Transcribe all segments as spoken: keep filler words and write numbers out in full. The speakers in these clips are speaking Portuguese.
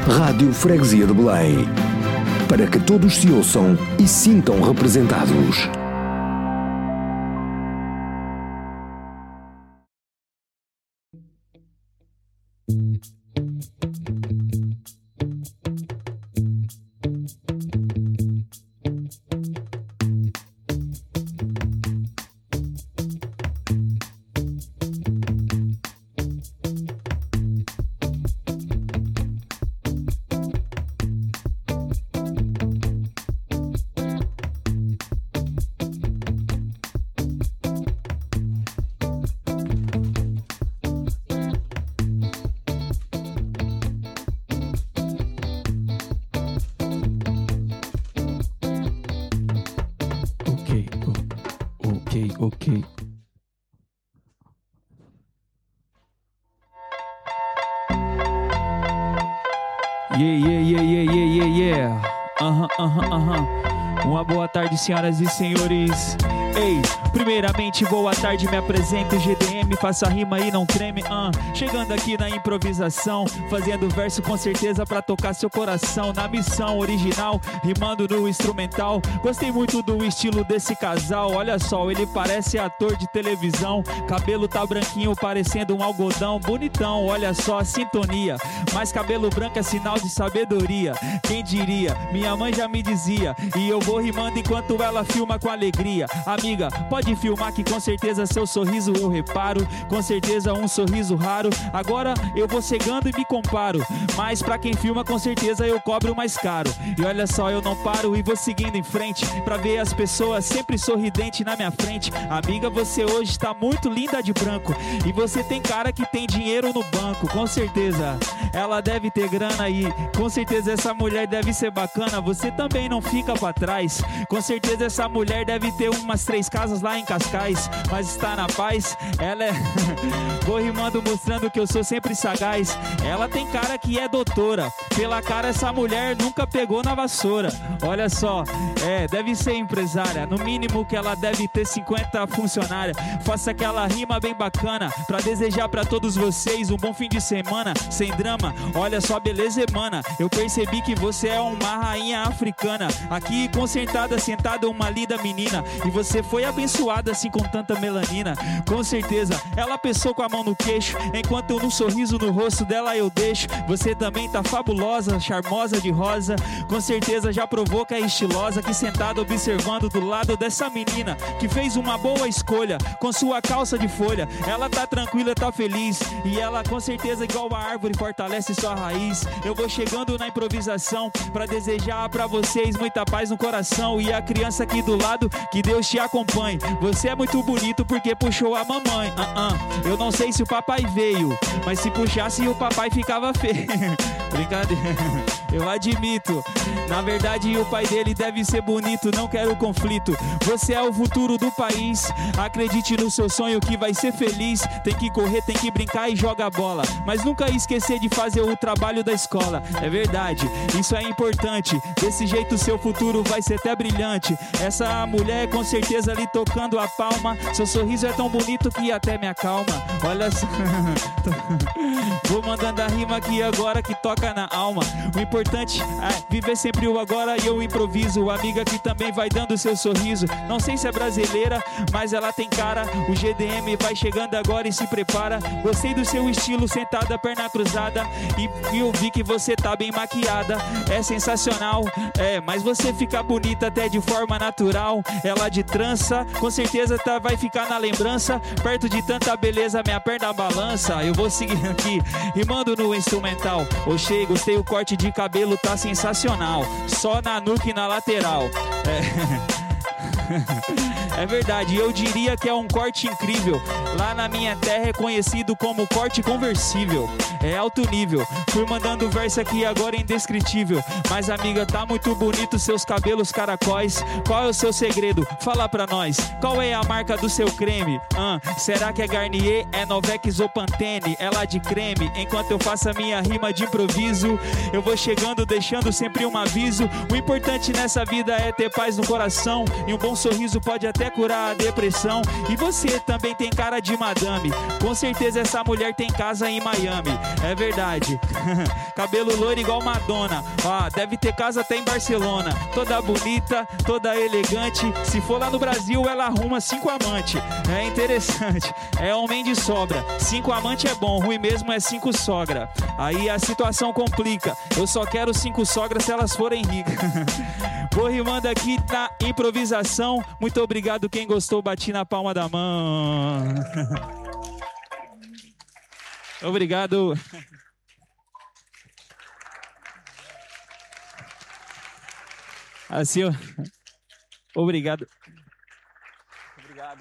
Rádio Freguesia de Belém. Para que todos se ouçam e sintam representados. Ok. Yeah, yeah, yeah, yeah, yeah, yeah, yeah. Aham, aham, aham. Uma boa tarde, senhoras e senhores. Ei, primeiramente, boa tarde, me apresento, G D M, faça rima e não treme, uh. Chegando aqui na improvisação, fazendo verso com certeza pra tocar seu coração. Na missão original, rimando no instrumental. Gostei muito do estilo desse casal, olha só, ele parece ator de televisão. Cabelo tá branquinho, parecendo um algodão. Bonitão, olha só a sintonia. Mas cabelo branco é sinal de sabedoria. Quem diria, minha mãe já me dizia. E eu vou rimando enquanto ela filma com alegria. Amiga, pode filmar que com certeza seu sorriso eu reparo. Com certeza um sorriso raro. Agora eu vou cegando e me comparo. Mas pra quem filma com certeza eu cobro mais caro. E olha só, eu não paro e vou seguindo em frente pra ver as pessoas sempre sorridente na minha frente. Amiga, você hoje está muito linda de branco. E você tem cara que tem dinheiro no banco. Com certeza ela deve ter grana aí. Com certeza essa mulher deve ser bacana. Você também não fica pra trás. Com certeza essa mulher deve ter umas três casas lá em Cascais, mas está na paz. Ela é... Vou rimando mostrando que eu sou sempre sagaz. Ela tem cara que é doutora. Pela cara essa mulher nunca pegou na vassoura. Olha só, é, deve ser empresária. No mínimo que ela deve ter cinquenta funcionárias. Faça aquela rima bem bacana pra desejar pra todos vocês um bom fim de semana, sem drama. Olha só, beleza emana. Eu percebi que você é uma rainha africana. Aqui concentrada, sentada uma linda menina. E você foi abençoada assim com tanta melanina. Com certeza ela pensou com a mão no queixo, enquanto eu num sorriso no rosto dela eu deixo. Você também tá fabulosa, charmosa de rosa. Com certeza já provou que é estilosa. Que sentada observando do lado dessa menina que fez uma boa escolha com sua calça de folha. Ela tá tranquila, tá feliz. E ela com certeza igual a árvore fortalece sua raiz. Eu vou chegando na improvisação pra desejar pra vocês muita paz no coração. E a criança aqui do lado, que Deus te acompanhe. Você é muito bonito porque puxou a mamãe. uh -uh. Eu não sei se o papai veio, mas se puxasse o papai ficava feio. Brincadeira, eu admito. Na verdade o pai dele deve ser bonito. Não quero conflito. Você é o futuro do país. Acredite no seu sonho que vai ser feliz. Tem que correr, tem que brincar e joga bola, mas nunca esquecer de fazer o trabalho da escola. É verdade, isso é importante. Desse jeito seu futuro vai ser até brilhante. Essa mulher com certeza ali tocando a palma. Seu sorriso é tão bonito que até me acalma. Olha só. Vou mandando a rima aqui agora que toca na alma. O importante é viver sempre o agora e eu improviso. Amiga que também vai dando seu sorriso. Não sei se é brasileira, mas ela tem cara. O G D M vai chegando agora e se prepara. Gostei do seu estilo, sentada, perna cruzada. E, e eu vi que você tá bem maquiada. É sensacional, é, mas você fica bonita até de forma natural. Ela de trança, com certeza tá, vai ficar na lembrança. Perto de tanta beleza, minha perna balança. Eu vou seguir aqui, rimando no instrumental. Oxê, gostei, o corte de cabelo tá sensacional. Só na nuca e na lateral. É... É verdade, eu diria que é um corte incrível. Lá na minha terra é conhecido como corte conversível. É alto nível. Fui mandando verso aqui agora indescritível. Mas amiga, tá muito bonito seus cabelos caracóis. Qual é o seu segredo? Fala pra nós. Qual é a marca do seu creme? Ah, será que é Garnier, é Novex ou Pantene? É lá de creme. Enquanto eu faço a minha rima de improviso, eu vou chegando deixando sempre um aviso. O importante nessa vida é ter paz no coração e um bom sorriso pode até curar a depressão. E você também tem cara de madame. Com certeza essa mulher tem casa em Miami. É verdade. Cabelo loiro igual Madonna. Ah, deve ter casa até em Barcelona. Toda bonita, toda elegante. Se for lá no Brasil, ela arruma cinco amantes. É interessante. É homem de sobra. Cinco amantes é bom, ruim mesmo é cinco sogra. Aí a situação complica. Eu só quero cinco sogras se elas forem ricas. Vou rimando aqui na improvisação. Muito obrigado quem gostou, bati na palma da mão. Obrigado. Assim, ó. Obrigado. Obrigado.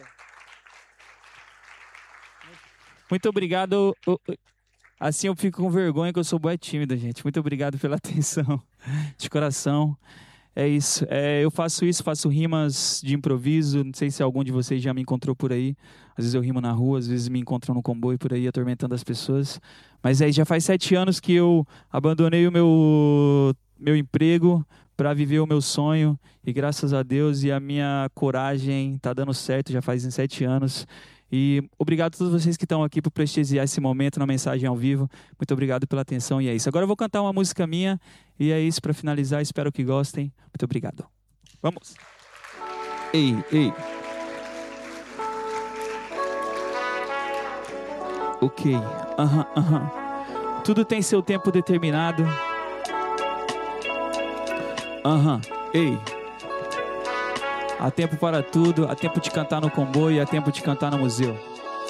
Muito obrigado. Assim eu fico com vergonha que eu sou bué tímido, gente. Muito obrigado pela atenção. De coração. É isso. É, eu faço isso, faço rimas de improviso. Não sei se algum de vocês já me encontrou por aí. Às vezes eu rimo na rua, às vezes me encontram no comboio por aí, atormentando as pessoas. Mas aí já faz sete anos que eu abandonei o meu, meu emprego para viver o meu sonho. E graças a Deus e a minha coragem tá dando certo, já faz sete anos. E obrigado a todos vocês que estão aqui por prestigiar esse momento na mensagem ao vivo. Muito obrigado pela atenção e é isso. Agora eu vou cantar uma música minha e é isso para finalizar. Espero que gostem. Muito obrigado. Vamos. Ei, ei. Ok. Aham, uh aham. -huh, uh -huh. Tudo tem seu tempo determinado. Aham. Uh -huh. Ei. Há tempo para tudo, há tempo de cantar no comboio, há tempo de cantar no museu.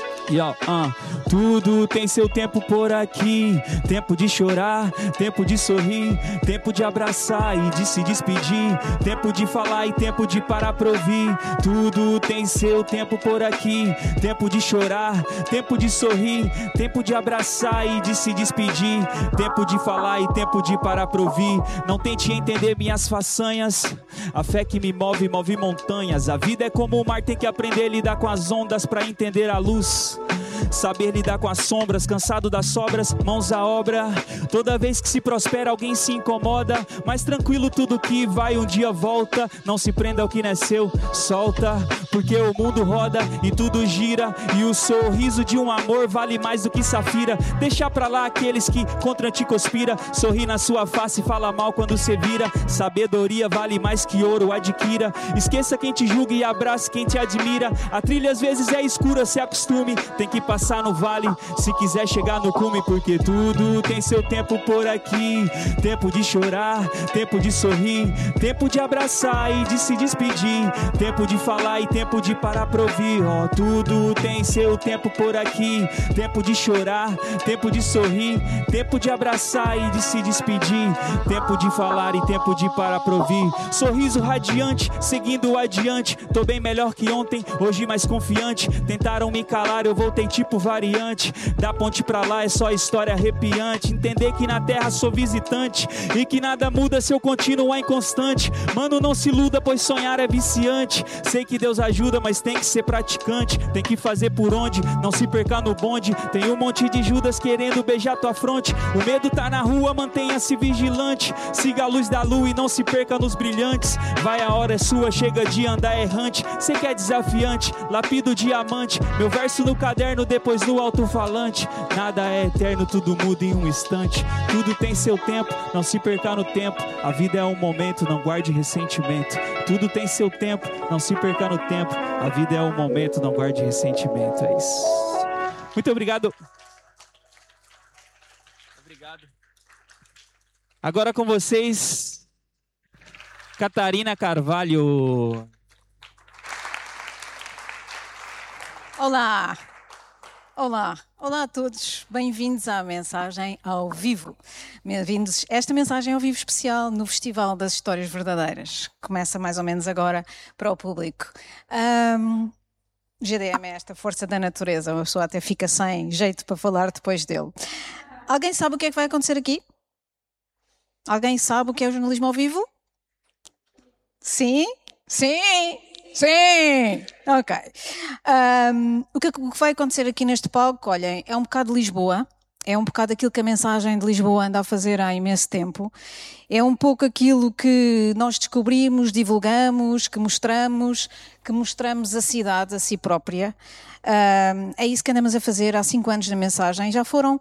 E ó, uh, tudo tem seu tempo por aqui. Tempo de chorar, tempo de sorrir, tempo de abraçar e de se despedir, tempo de falar e tempo de parar pra ouvir. Tudo tem seu tempo por aqui. Tempo de chorar, tempo de sorrir, tempo de abraçar e de se despedir, tempo de falar e tempo de parar pra ouvir. Não tente entender minhas façanhas. A fé que me move, move montanhas. A vida é como o mar, tem que aprender a lidar com as ondas pra entender a luz. Saber lidar com as sombras, cansado das sobras, mãos à obra. Toda vez que se prospera alguém se incomoda, mas tranquilo, tudo que vai um dia volta. Não se prenda ao que não é seu, solta, porque o mundo roda e tudo gira. E o sorriso de um amor vale mais do que safira. Deixa pra lá aqueles que contra ti conspira. Sorri na sua face e fala mal quando cê vira. Sabedoria vale mais que ouro, adquira. Esqueça quem te julga e abrace quem te admira. A trilha às vezes é escura, se acostume. Tem que passar no vale se quiser chegar no cume, porque tudo tem seu tempo por aqui. Tempo de chorar, tempo de sorrir, tempo de abraçar e de se despedir, tempo de falar e tempo de parar pra ouvir. Ó, oh, tudo tem seu tempo por aqui. Tempo de chorar, tempo de sorrir, tempo de abraçar e de se despedir, tempo de falar e tempo de parar pra ouvir. Sorriso radiante, seguindo adiante. Tô bem melhor que ontem, hoje mais confiante. Tentaram me calar, eu voltei tipo variante. Da ponte pra lá é só história arrepiante. Entender que na terra sou visitante e que nada muda se eu continuar inconstante. Mano, não se iluda, pois sonhar é viciante. Sei que Deus ajuda, mas tem que ser praticante. Tem que fazer por onde, não se perca no bonde. Tem um monte de Judas querendo beijar tua fronte. O medo tá na rua, mantenha-se vigilante. Siga a luz da lua e não se perca nos brilhantes. Vai, a hora é sua, chega de andar errante. Cê que é desafiante, lapido diamante. Meu verso no caderno, depois no alto-falante. Nada é eterno, tudo muda em um instante. Tudo tem seu tempo, não se perca no tempo. A vida é um momento, não guarde ressentimento. Tudo tem seu tempo, não se perca no tempo. A vida é um momento, não guarde ressentimento. É isso. Muito obrigado. Obrigado. Agora com vocês, Catarina Carvalho. Olá, olá, olá a todos, bem-vindos à mensagem ao vivo. Bem-vindos a esta mensagem ao vivo especial no Festival das Histórias Verdadeiras. Começa mais ou menos agora para o público. Um, G D M é esta força da natureza, uma pessoa até fica sem jeito para falar depois dele. Alguém sabe o que é que vai acontecer aqui? Alguém sabe o que é o jornalismo ao vivo? Sim? Sim? Sim! Ok. Um, o que vai acontecer aqui neste palco, olhem, é um bocado de Lisboa. é um bocado aquilo que a Mensagem de Lisboa anda a fazer há imenso tempo. É um pouco aquilo que nós descobrimos, divulgamos, que mostramos, que mostramos a cidade a si própria. Uh, é isso que andamos a fazer há cinco anos na Mensagem. Já foram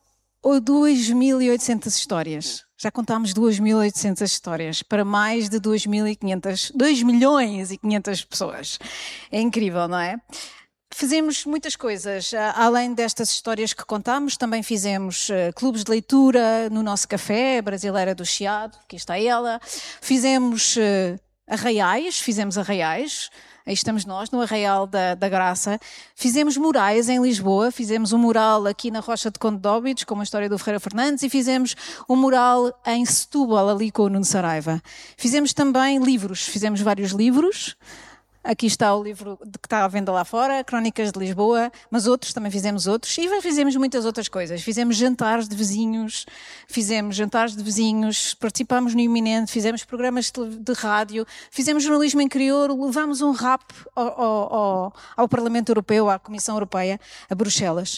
dois mil e oitocentas histórias. Já contámos dois mil e oitocentas histórias para mais de dois mil e quinhentas, dois milhões e quinhentas pessoas. É incrível, não é? Fizemos muitas coisas. Além destas histórias que contámos, também fizemos uh, clubes de leitura no nosso café, Brasileira do Chiado, aqui está ela. Fizemos uh, arraiais, fizemos arraiais. Aí estamos nós, no Arraial da, da Graça. Fizemos murais em Lisboa, fizemos um mural aqui na Rocha de Conde de Óbidos, com uma história do Ferreira Fernandes, e fizemos um mural em Setúbal, ali com o Nuno Saraiva. Fizemos também livros, fizemos vários livros. Aqui está o livro que está à venda lá fora, Crónicas de Lisboa, mas outros, também fizemos outros, e fizemos muitas outras coisas. Fizemos jantares de vizinhos, fizemos jantares de vizinhos, participámos no Iminente, fizemos programas de, de rádio, fizemos jornalismo em crioulo, levámos um rap ao, ao, ao, ao Parlamento Europeu, à Comissão Europeia, a Bruxelas.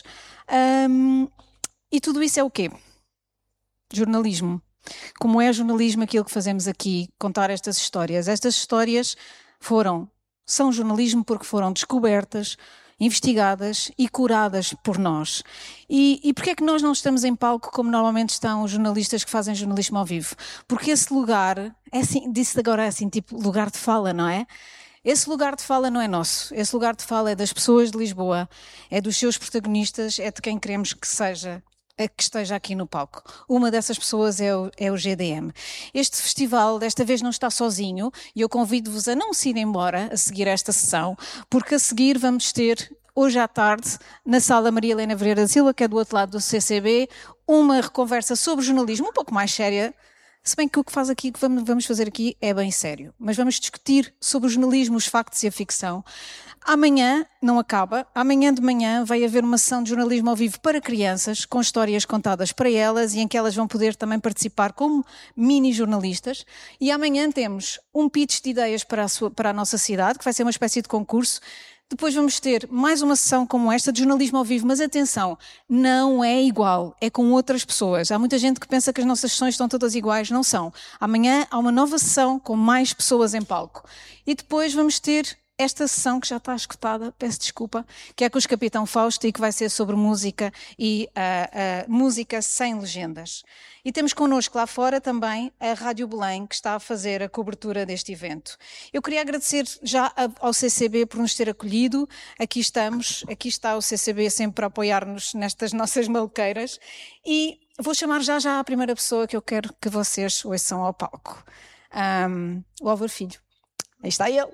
Um, e tudo isso é o quê? Jornalismo. Como é jornalismo aquilo que fazemos aqui, contar estas histórias? Estas histórias foram... São jornalismo porque foram descobertas, investigadas e curadas por nós. E, e porquê é que nós não estamos em palco como normalmente estão os jornalistas que fazem jornalismo ao vivo? Porque esse lugar, é assim, disse agora assim, tipo lugar de fala, não é? Esse lugar de fala não é nosso. Esse lugar de fala é das pessoas de Lisboa, é dos seus protagonistas, é de quem queremos que seja, que esteja aqui no palco. Uma dessas pessoas é o, é o G D M. Este festival desta vez não está sozinho e eu convido-vos a não se ir embora a seguir esta sessão, porque a seguir vamos ter, hoje à tarde, na sala Maria Helena Vieira da Silva, que é do outro lado do C C B, uma conversa sobre jornalismo um pouco mais séria, se bem que o que faz aqui, que vamos fazer aqui é bem sério. Mas vamos discutir sobre o jornalismo, os factos e a ficção. Amanhã, não acaba, amanhã de manhã vai haver uma sessão de jornalismo ao vivo para crianças, com histórias contadas para elas e em que elas vão poder também participar como mini-jornalistas. E amanhã temos um pitch de ideias para a, sua, para a nossa cidade, que vai ser uma espécie de concurso. Depois vamos ter mais uma sessão como esta de jornalismo ao vivo, mas atenção, não é igual, é com outras pessoas. Há muita gente que pensa que as nossas sessões estão todas iguais, não são. Amanhã há uma nova sessão com mais pessoas em palco. E depois vamos ter esta sessão que já está escutada, peço desculpa, que é com os Capitão Fausto e que vai ser sobre música e uh, uh, música sem legendas. E temos connosco lá fora também a Rádio Belém, que está a fazer a cobertura deste evento. Eu queria agradecer já ao C C B por nos ter acolhido. Aqui estamos, aqui está o C C B sempre a apoiar-nos nestas nossas maluqueiras. E vou chamar já já a primeira pessoa que eu quero que vocês ouçam ao palco. Um, o Álvaro Filho. Aí está ele.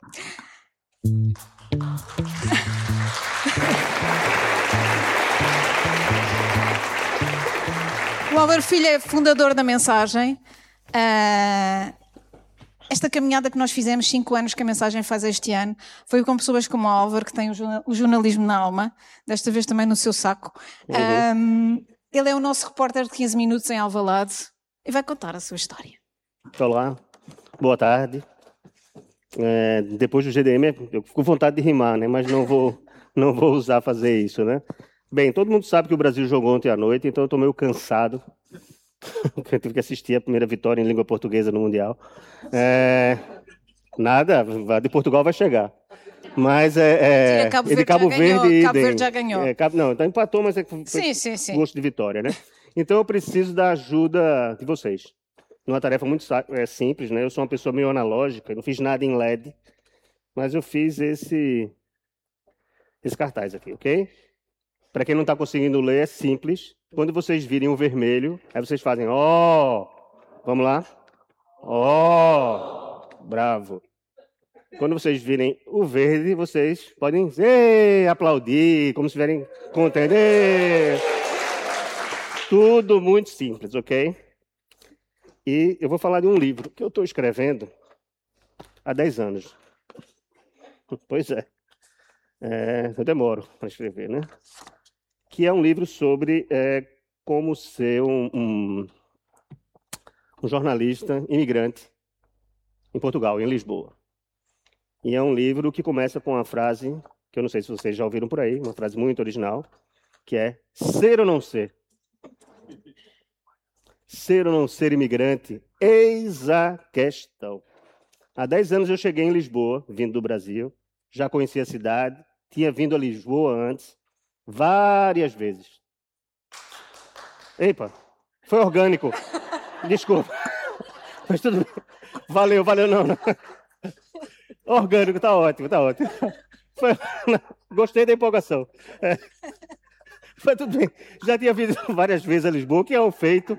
O Álvaro Filho é fundador da Mensagem. Uh, esta caminhada que nós fizemos, cinco anos que a Mensagem faz este ano, foi com pessoas como o Álvaro, que tem o jornalismo na alma, desta vez também no seu saco. Uhum. Um, ele é o nosso repórter de quinze minutos em Alvalade e vai contar a sua história. Olá, boa tarde. É, depois do G D M, eu fico com vontade de rimar, né? Mas não vou, não vou usar fazer isso, né? Bem, todo mundo sabe que o Brasil jogou ontem à noite, então eu estou meio cansado. Eu tive que assistir a primeira vitória em língua portuguesa no Mundial. É, nada, de Portugal vai chegar. Mas é, é Cabo de Cabo Verde, já Verde, ganhou, Cabo Verde já ganhou. É, não, então empatou, mas é sim, sim, sim. gosto de vitória, né? Então eu preciso da ajuda de vocês. Uma tarefa muito é, simples, né? Eu sou uma pessoa meio analógica, não fiz nada em L E D, mas eu fiz esse, esse cartaz aqui, ok? Para quem não está conseguindo ler, é simples. Quando vocês virem o vermelho, aí vocês fazem ó, oh! Vamos lá? Ó, oh! Bravo. Quando vocês virem o verde, vocês podem ei, aplaudir, como se estiverem contando. Tudo muito simples, ok? E eu vou falar de um livro que eu estou escrevendo há dez anos. Pois é. é eu demoro para escrever, né? Que é um livro sobre é, como ser um, um, um jornalista imigrante em Portugal, em Lisboa. E é um livro que começa com uma frase, que eu não sei se vocês já ouviram por aí, uma frase muito original, que é ser ou não ser. Ser ou não ser imigrante? Eis a questão. Há dez anos eu cheguei em Lisboa, vindo do Brasil. Já conhecia a cidade, tinha vindo a Lisboa antes, várias vezes. Epa, foi orgânico. Desculpa. Mas tudo bem. Valeu, valeu, não, não. Orgânico, tá ótimo, tá ótimo. Foi... Gostei da empolgação. É. Foi tudo bem. Já tinha vindo várias vezes a Lisboa, que é um feito.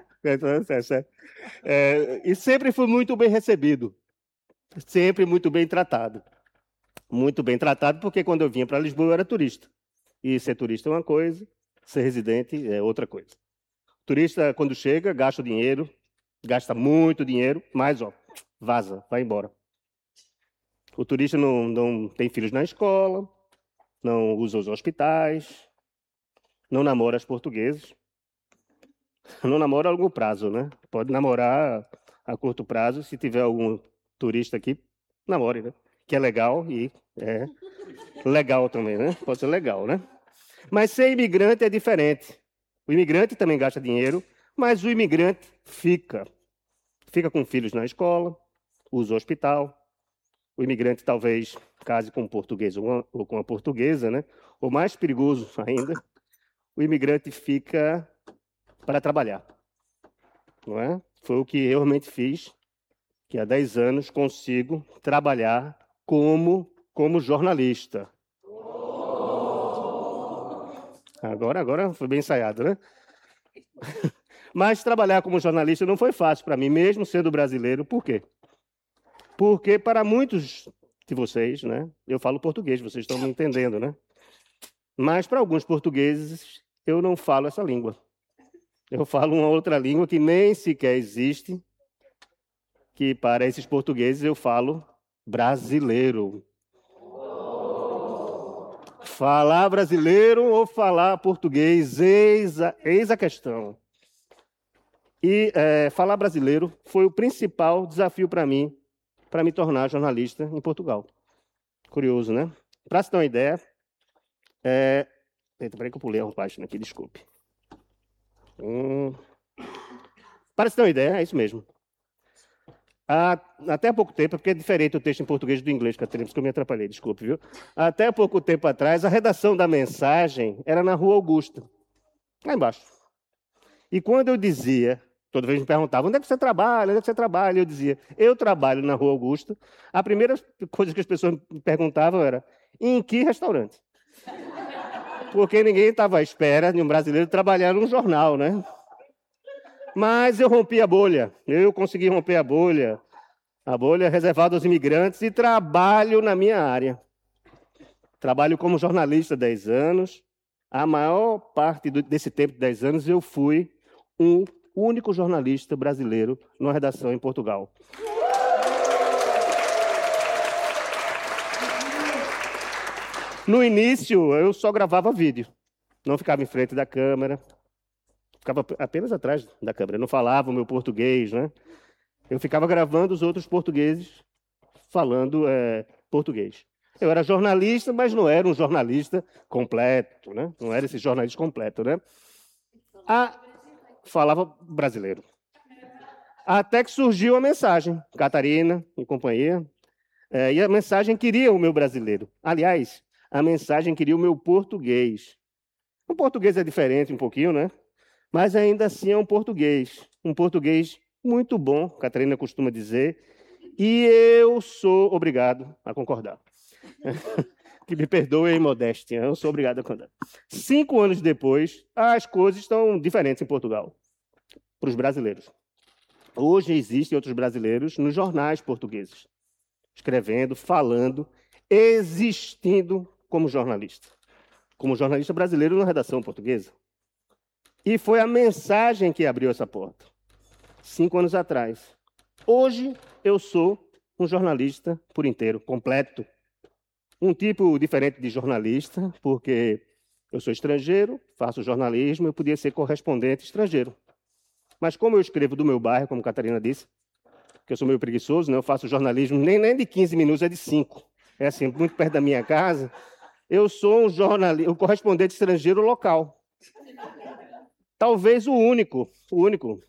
É, e sempre fui muito bem recebido. Sempre muito bem tratado. Muito bem tratado, porque quando eu vinha para Lisboa eu era turista. E ser turista é uma coisa, ser residente é outra coisa. O turista, quando chega, gasta dinheiro, gasta muito dinheiro, mas, ó, vaza, vai embora. O turista não, não tem filhos na escola, não usa os hospitais, não namora as portugueses, não namora a longo prazo, né? Pode namorar a curto prazo, se tiver algum turista aqui, namore, né? Que é legal e é legal também, né? Pode ser legal, né? Mas ser imigrante é diferente. O imigrante também gasta dinheiro, mas o imigrante fica. Fica com filhos na escola, usa o hospital. O imigrante talvez case com um português ou, uma, ou com uma portuguesa, né? Ou mais perigoso ainda, o imigrante fica para trabalhar. Não é? Foi o que eu realmente fiz, que há dez anos consigo trabalhar como, como jornalista. Agora, agora foi bem ensaiado, né? Mas trabalhar como jornalista não foi fácil para mim, mesmo sendo brasileiro. Por quê? Porque para muitos de vocês, né? Eu falo português, vocês estão me entendendo, né? Mas para alguns portugueses, eu não falo essa língua. Eu falo uma outra língua que nem sequer existe, que para esses portugueses eu falo brasileiro. Falar brasileiro ou falar português, eis a, eis a questão. E é, falar brasileiro foi o principal desafio para mim, para me tornar jornalista em Portugal. Curioso, né? Para se ter uma ideia, é... Eita, peraí que eu pulei a página aqui, desculpe. Hum... Para se ter uma ideia, é isso mesmo. Há, até há pouco tempo, porque é diferente o texto em português do inglês, Catarina, por isso que eu me atrapalhei, desculpe, viu? Até há pouco tempo atrás, a redação da mensagem era na Rua Augusta, lá embaixo. E quando eu dizia, toda vez me perguntavam, onde é que você trabalha, onde é que você trabalha? Eu dizia, eu trabalho na Rua Augusta. A primeira coisa que as pessoas me perguntavam era, em que restaurante? Porque ninguém estava à espera de um brasileiro trabalhar num jornal, né? Mas eu rompi a bolha, eu consegui romper a bolha, a bolha reservada aos imigrantes e trabalho na minha área. Trabalho como jornalista há dez anos. A maior parte do, desse tempo, de dez anos, eu fui um único jornalista brasileiro numa redação em Portugal. No início, eu só gravava vídeo, não ficava em frente da câmera. Ficava apenas atrás da câmera, não falava o meu português, né? Eu ficava gravando os outros portugueses falando é, português. Eu era jornalista, mas não era um jornalista completo, né? Não era esse jornalista completo, né? Ah, falava brasileiro. Até que surgiu a mensagem, Catarina e companhia, é, e a mensagem queria o meu brasileiro. Aliás, a mensagem queria o meu português. O português é diferente um pouquinho, né? Mas ainda assim é um português, um português muito bom, Catarina costuma dizer, e eu sou obrigado a concordar. Que me perdoe a imodéstia, eu sou obrigado a concordar. Cinco anos depois, as coisas estão diferentes em Portugal, para os brasileiros. Hoje existem outros brasileiros nos jornais portugueses, escrevendo, falando, existindo como jornalista. Como jornalista brasileiro na redação portuguesa. E foi a mensagem que abriu essa porta, cinco anos atrás. Hoje, eu sou um jornalista por inteiro, completo. Um tipo diferente de jornalista, porque eu sou estrangeiro, faço jornalismo, eu podia ser correspondente estrangeiro. Mas como eu escrevo do meu bairro, como a Catarina disse, que eu sou meio preguiçoso, né? Eu faço jornalismo nem, nem de quinze minutos, é de cinco. É assim, muito perto da minha casa. Eu sou um jornalista, um correspondente estrangeiro local. Talvez o único, o único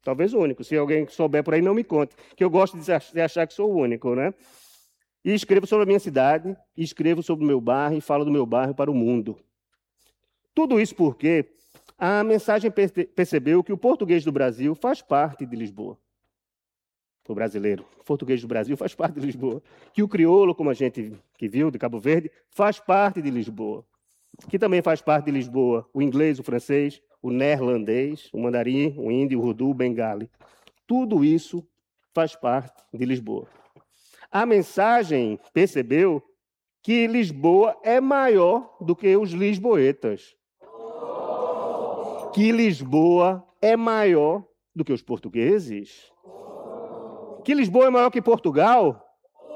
Talvez o único. Se alguém souber por aí, não me conte. Que eu gosto de achar que sou o único, né? E escrevo sobre a minha cidade, escrevo sobre o meu bairro e falo do meu bairro para o mundo. Tudo isso porque a mensagem percebeu que o português do Brasil faz parte de Lisboa. O brasileiro, o português do Brasil faz parte de Lisboa. Que o crioulo, como a gente que viu, de Cabo Verde, faz parte de Lisboa. Que também faz parte de Lisboa o inglês, o francês, o neerlandês, o mandarim, o hindi, o urdu, o bengali. Tudo isso faz parte de Lisboa. A mensagem percebeu que Lisboa é maior do que os lisboetas. Que Lisboa é maior do que os portugueses. Que Lisboa é maior que Portugal.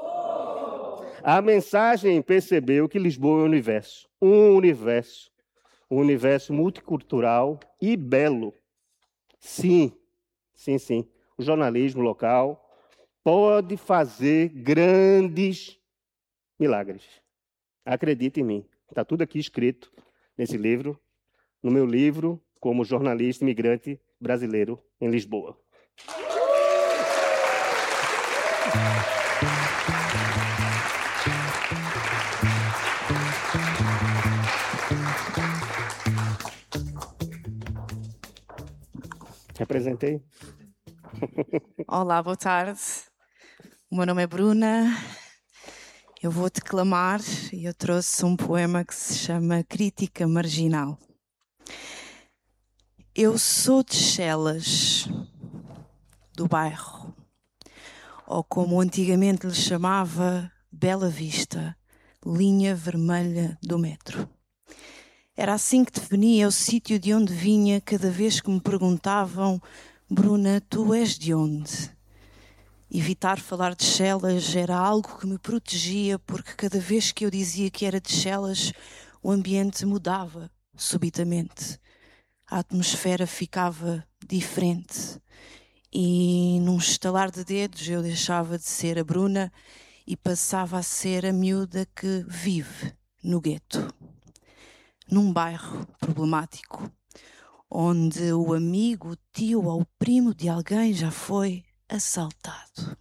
A mensagem percebeu que Lisboa é um universo. Um universo. Um universo multicultural e belo. Sim, sim, sim. O jornalismo local pode fazer grandes milagres. Acredite em mim. Está tudo aqui escrito nesse livro, no meu livro, como jornalista imigrante brasileiro em Lisboa. Representei? Olá, boa tarde. O meu nome é Bruna. Eu vou declamar e eu trouxe um poema que se chama Crítica Marginal. Eu sou de Chelas, do bairro, ou como antigamente lhe chamava, Bela Vista, linha vermelha do metro. Era assim que definia o sítio de onde vinha cada vez que me perguntavam: Bruna, tu és de onde? Evitar falar de Chelas era algo que me protegia, porque cada vez que eu dizia que era de Chelas, o ambiente mudava subitamente. A atmosfera ficava diferente. E num estalar de dedos eu deixava de ser a Bruna e passava a ser a miúda que vive no gueto. Num bairro problemático, onde o amigo, o tio ou o primo de alguém já foi assaltado.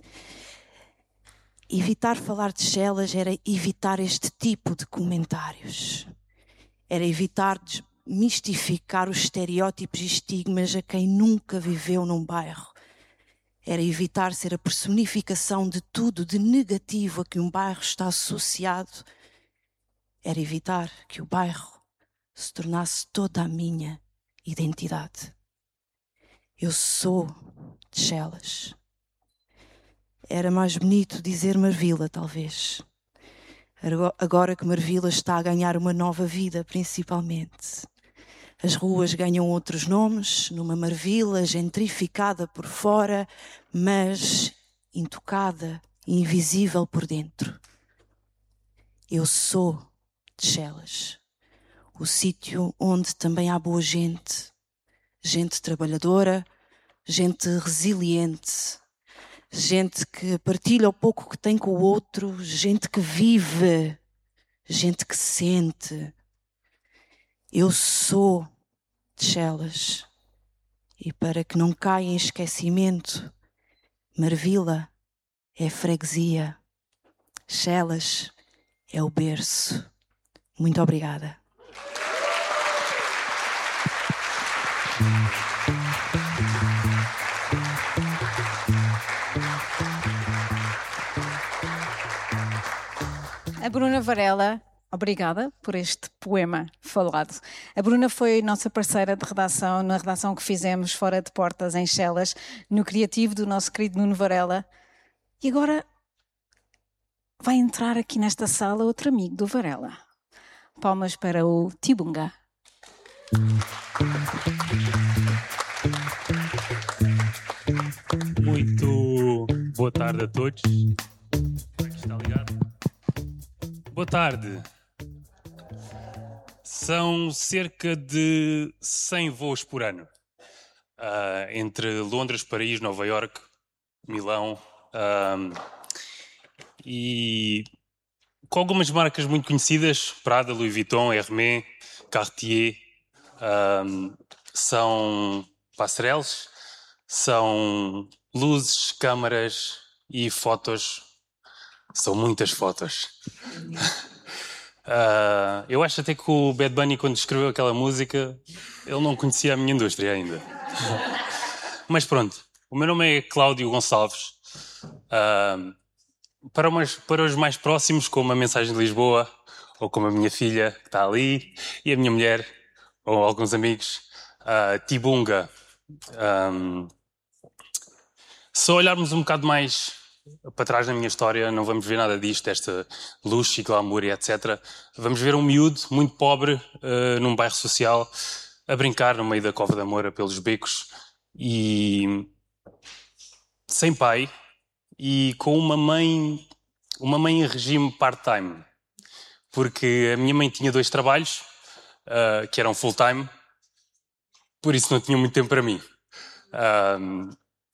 Evitar falar de Chelas era evitar este tipo de comentários. Era evitar desmistificar os estereótipos e estigmas a quem nunca viveu num bairro. Era evitar ser a personificação de tudo de negativo a que um bairro está associado. Era evitar que o bairro se tornasse toda a minha identidade. Eu sou de Chelas. Era mais bonito dizer Marvila, talvez. Agora que Marvila está a ganhar uma nova vida, principalmente. As ruas ganham outros nomes, numa Marvila gentrificada por fora, mas intocada e invisível por dentro. Eu sou de Chelas, o sítio onde também há boa gente, gente trabalhadora, gente resiliente, gente que partilha o pouco que tem com o outro, gente que vive, gente que sente. Eu sou de Chelas e para que não caia em esquecimento, Marvila é freguesia, Chelas é o berço. Muito obrigada. A Bruna Varela, obrigada por este poema falado. A Bruna foi nossa parceira de redação na redação que fizemos fora de portas em Chelas, no criativo do nosso querido Nuno Varela. E agora vai entrar aqui nesta sala outro amigo do Varela. Palmas para o Tibunga. Muito boa tarde a todos. Está ligado? Boa tarde. São cerca de cem voos por ano. Uh, entre Londres, Paris, Nova Iorque, Milão. Uh, e com algumas marcas muito conhecidas, Prada, Louis Vuitton, Hermès, Cartier, um, são passerelles, são luzes, câmaras e fotos. São muitas fotos. uh, eu acho até que o Bad Bunny, quando escreveu aquela música, ele não conhecia a minha indústria ainda. Mas pronto, o meu nome é Cláudio Gonçalves. Uh, para, umas, para os mais próximos, como a Mensagem de Lisboa, ou como a minha filha, que está ali, e a minha mulher, ou alguns amigos, uh, Tibunga. Um, se olharmos um bocado mais para trás na minha história, não vamos ver nada disto, desta luxo e glamour e etcétera. Vamos ver um miúdo muito pobre uh, num bairro social, a brincar no meio da Cova da Moura pelos becos, e sem pai, e com uma mãe, uma mãe em regime part-time, porque a minha mãe tinha dois trabalhos, uh, que eram full-time, por isso não tinha muito tempo para mim. Um,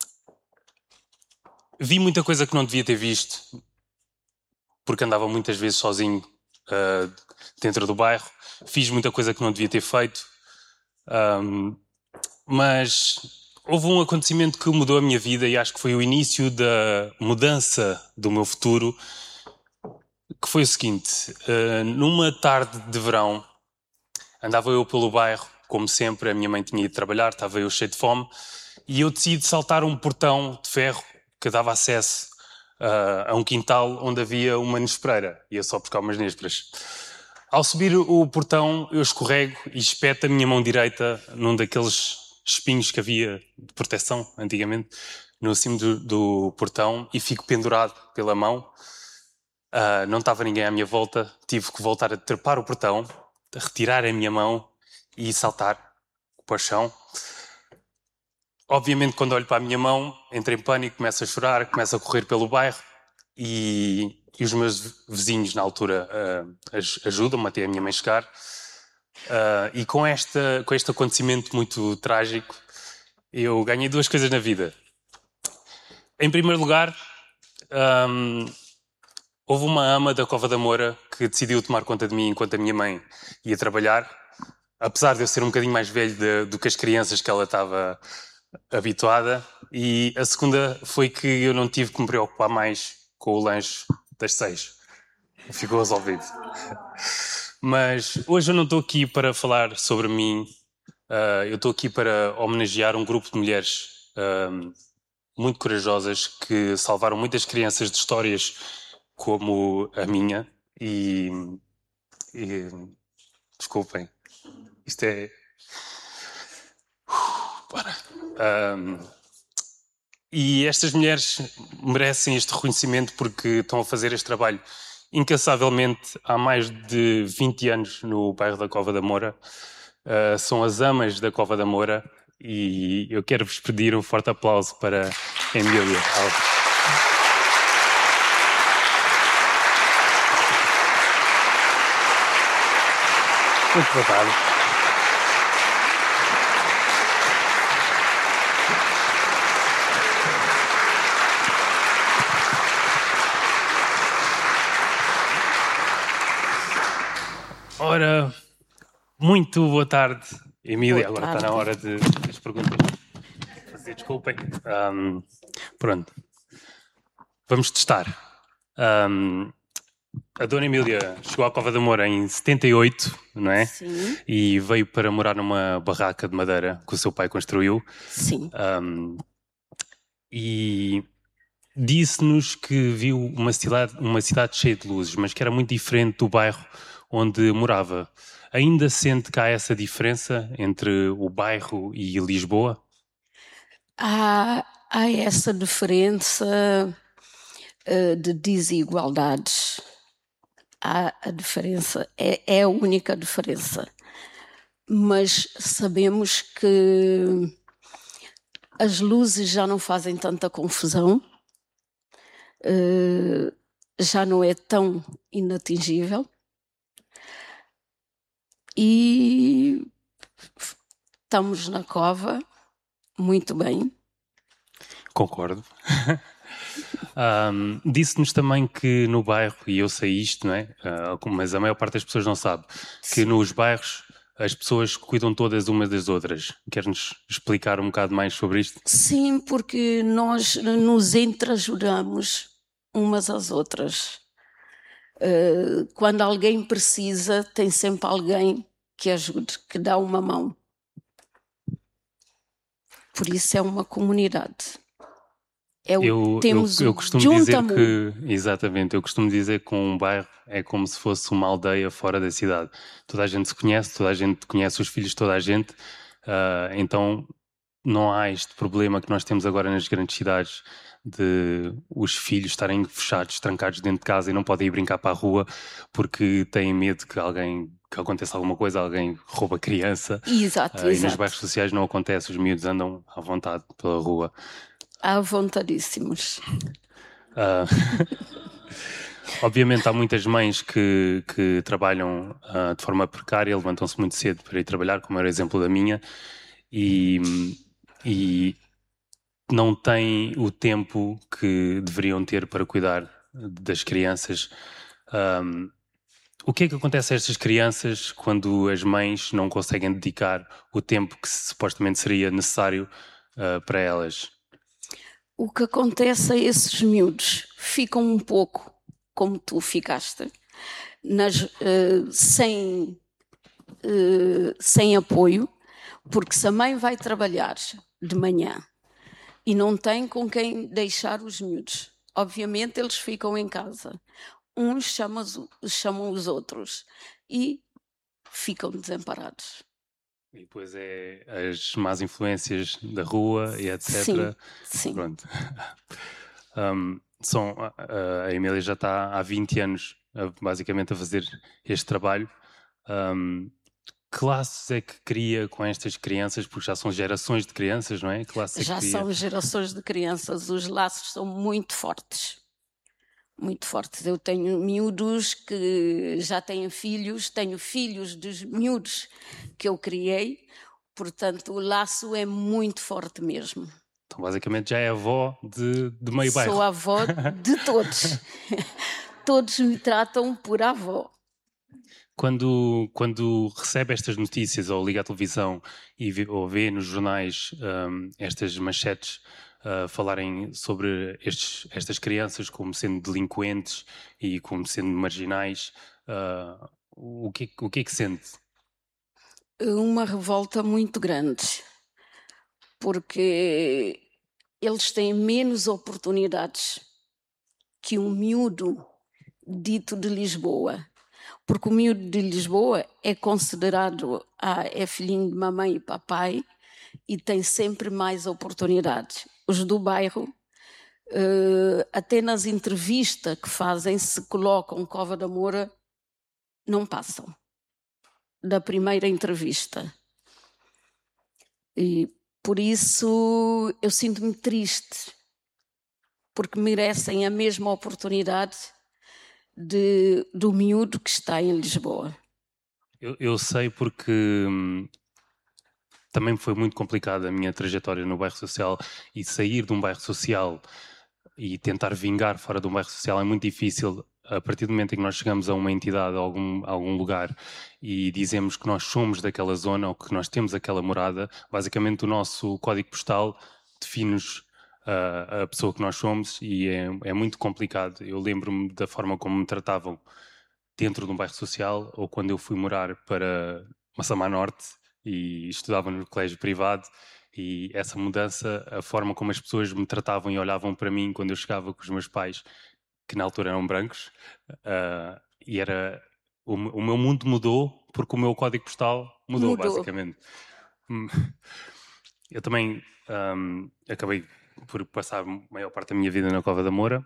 vi muita coisa que não devia ter visto, porque andava muitas vezes sozinho uh, dentro do bairro. Fiz muita coisa que não devia ter feito. Um, mas houve um acontecimento que mudou a minha vida e acho que foi o início da mudança do meu futuro, que foi o seguinte. Uh, numa tarde de verão, andava eu pelo bairro, como sempre, a minha mãe tinha ido trabalhar, estava eu cheio de fome, e eu decidi saltar um portão de ferro que dava acesso uh, a um quintal onde havia uma nespereira. Ia só buscar umas nésperas. Ao subir o portão, eu escorrego e espeto a minha mão direita num daqueles espinhos que havia de proteção, antigamente, no cimo do, do portão, e fico pendurado pela mão. Uh, não estava ninguém à minha volta, tive que voltar a trepar o portão, a retirar a minha mão e saltar para o chão. Obviamente, quando olho para a minha mão, entro em pânico, começo a chorar, começo a correr pelo bairro e, e os meus vizinhos, na altura, uh, ajudam-me até a minha mãe chegar. Uh, e com, esta, com este acontecimento muito trágico, eu ganhei duas coisas na vida. Em primeiro lugar, um, houve uma ama da Cova da Moura que decidiu tomar conta de mim enquanto a minha mãe ia trabalhar, apesar de eu ser um bocadinho mais velho de, do que as crianças que ela estava habituada. E a segunda foi que eu não tive que me preocupar mais com o lanche das seis. Ficou resolvido. Mas hoje eu não estou aqui para falar sobre mim. Uh, eu estou aqui para homenagear um grupo de mulheres uh, muito corajosas que salvaram muitas crianças de histórias como a minha. E, e desculpem, isto é... Uh, para. Um, e estas mulheres merecem este reconhecimento porque estão a fazer este trabalho incansavelmente há mais de vinte anos no bairro da Cova da Moura. Uh, são as amas da Cova da Moura e eu quero vos pedir um forte aplauso para Emília Alves. Muito boa tarde. Ora, muito boa tarde, Emília. Boa Agora tarde. Está na hora de, das perguntas. Fazer, desculpem. Um, pronto. Vamos testar. Um, a dona Emília chegou à Cova da Moura em setenta e oito, não é? Sim. E veio para morar numa barraca de madeira que o seu pai construiu. Sim. Um, e disse-nos que viu uma cidade, uma cidade cheia de luzes, mas que era muito diferente do bairro onde morava. Ainda sente que há essa diferença entre o bairro e Lisboa? Há, há essa diferença uh, de desigualdades. Há a diferença, é, é a única diferença. Mas sabemos que as luzes já não fazem tanta confusão, uh, já não é tão inatingível. E estamos na cova, muito bem. Concordo. um, Disse-nos também que no bairro, e eu sei isto, não é? Uh, mas a maior parte das pessoas não sabe, que nos bairros as pessoas cuidam todas umas das outras. Quer-nos explicar um bocado mais sobre isto? Sim, porque nós nos entreajudamos umas às outras. Uh, quando alguém precisa, tem sempre alguém que ajude, que dá uma mão. Por isso é uma comunidade. É o, eu, temos eu, eu o costumo dizer junta-mu. que, exatamente, eu costumo dizer que um bairro é como se fosse uma aldeia fora da cidade. Toda a gente se conhece, toda a gente conhece os filhos de toda a gente, uh, então não há este problema que nós temos agora nas grandes cidades de os filhos estarem fechados, trancados dentro de casa e não podem ir brincar para a rua porque têm medo que alguém, que aconteça alguma coisa, alguém rouba a criança. Exato, uh, exato. E nos bairros sociais não acontece, os miúdos andam à vontade pela rua. À vontadíssimos. Uh, obviamente há muitas mães que, que trabalham uh, de forma precária, levantam-se muito cedo para ir trabalhar, como era o exemplo da minha, e... e não têm o tempo que deveriam ter para cuidar das crianças. Um, o que é que acontece a estas crianças quando as mães não conseguem dedicar o tempo que supostamente seria necessário uh, para elas? O que acontece a esses miúdos? Ficam um pouco como tu ficaste, nas, uh, sem, uh, sem apoio, porque se a mãe vai trabalhar de manhã e não tem com quem deixar os miúdos, obviamente eles ficam em casa. Uns chamam, chamam os outros e ficam desamparados. E depois é as más influências da rua e etcétera. Sim, sim. Pronto. um, são, a, a Emília já está há vinte anos basicamente a fazer este trabalho. Um, Que laços é que cria com estas crianças? Porque já são gerações de crianças, não é? Que laços é que Já cria? são gerações de crianças, os laços são muito fortes. Muito fortes. Eu tenho miúdos que já têm filhos, tenho filhos dos miúdos que eu criei, portanto o laço é muito forte mesmo. Então basicamente já é avó de, de meio bairro. Sou avó de todos. Todos me tratam por avó. Quando, quando recebe estas notícias ou liga à televisão e vê, ou vê nos jornais um, estas manchetes uh, falarem sobre estes, estas crianças como sendo delinquentes e como sendo marginais, uh, o, que, o que é que sente? Uma revolta muito grande, porque eles têm menos oportunidades que um miúdo dito de Lisboa. Porque o miúdo de Lisboa é considerado, ah, é filhinho de mamãe e papai e tem sempre mais oportunidades. Os do bairro, uh, até nas entrevistas que fazem, se colocam Cova da Moura, não passam da primeira entrevista. E por isso eu sinto-me triste, porque merecem a mesma oportunidade De, do miúdo que está em Lisboa. Eu, eu sei porque hum, também foi muito complicada a minha trajetória no bairro social e sair de um bairro social e tentar vingar fora de um bairro social é muito difícil. A partir do momento em que nós chegamos a uma entidade, a algum, a algum lugar e dizemos que nós somos daquela zona ou que nós temos aquela morada, basicamente o nosso código postal define-nos a pessoa que nós somos e é, é muito complicado. Eu lembro-me da forma como me tratavam dentro de um bairro social ou quando eu fui morar para Massamá Norte e estudava no colégio privado, e essa mudança, a forma como as pessoas me tratavam e olhavam para mim quando eu chegava com os meus pais, que na altura eram brancos, uh, e era o, o meu mundo mudou porque o meu código postal mudou, mudou. basicamente. Eu também um, acabei por passar a maior parte da minha vida na Cova da Moura.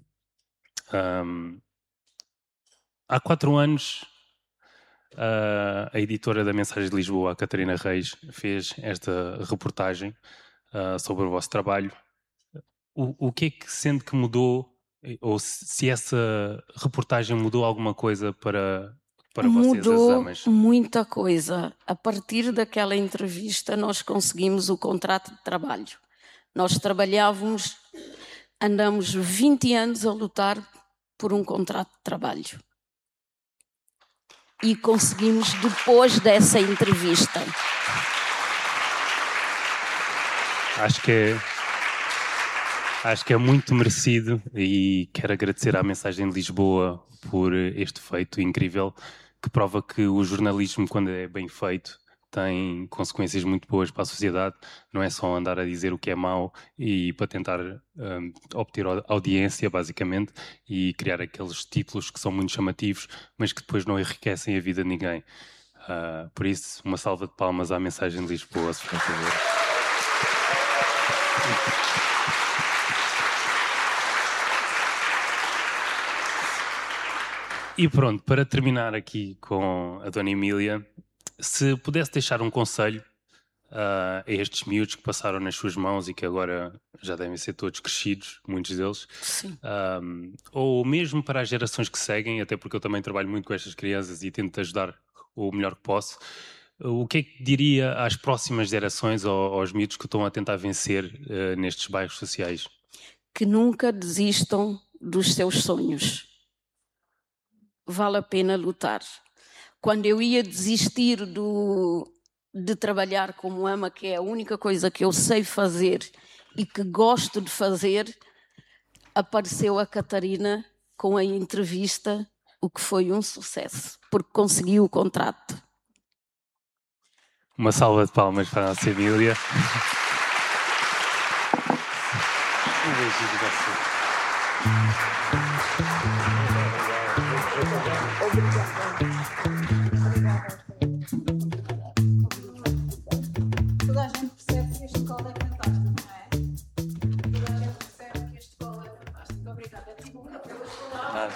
Um, há quatro anos, uh, a editora da Mensagens de Lisboa, a Catarina Reis, fez esta reportagem uh, sobre o vosso trabalho. O, o que é que sente que mudou, ou se essa reportagem mudou alguma coisa para, para vocês, mudou as amas? Muita coisa. A partir daquela entrevista, nós conseguimos o contrato de trabalho. Nós trabalhávamos, andamos vinte anos a lutar por um contrato de trabalho. e conseguimos depois dessa entrevista. Acho que é, acho que é muito merecido e quero agradecer à Mensagem de Lisboa por este feito incrível que prova que o jornalismo, quando é bem feito, tem consequências muito boas para a sociedade. Não é só andar a dizer o que é mau e para tentar um, obter audiência, basicamente, e criar aqueles títulos que são muito chamativos, mas que depois não enriquecem a vida de ninguém. Uh, por isso, uma salva de palmas à Mensagem de Lisboa, se for favor. E pronto, para terminar aqui com a Dona Emília, se pudesse deixar um conselho uh, a estes miúdos que passaram nas suas mãos e que agora já devem ser todos crescidos, muitos deles, um, ou mesmo para as gerações que seguem, até porque eu também trabalho muito com estas crianças e tento ajudar o melhor que posso, o que é que diria às próximas gerações ou aos miúdos que estão a tentar vencer uh, nestes bairros sociais? Que nunca desistam dos seus sonhos. Vale a pena lutar. Quando eu ia desistir do, de trabalhar como ama, que é a única coisa que eu sei fazer e que gosto de fazer, apareceu a Catarina com a entrevista, o que foi um sucesso, porque conseguiu o contrato. Uma salva de palmas para a nossa Emília. Um beijinho de você. Toda a gente percebe que este colo é fantástico, não é? Toda a gente percebe que este colo é fantástico. Obrigada. Tipo, pelas palavras.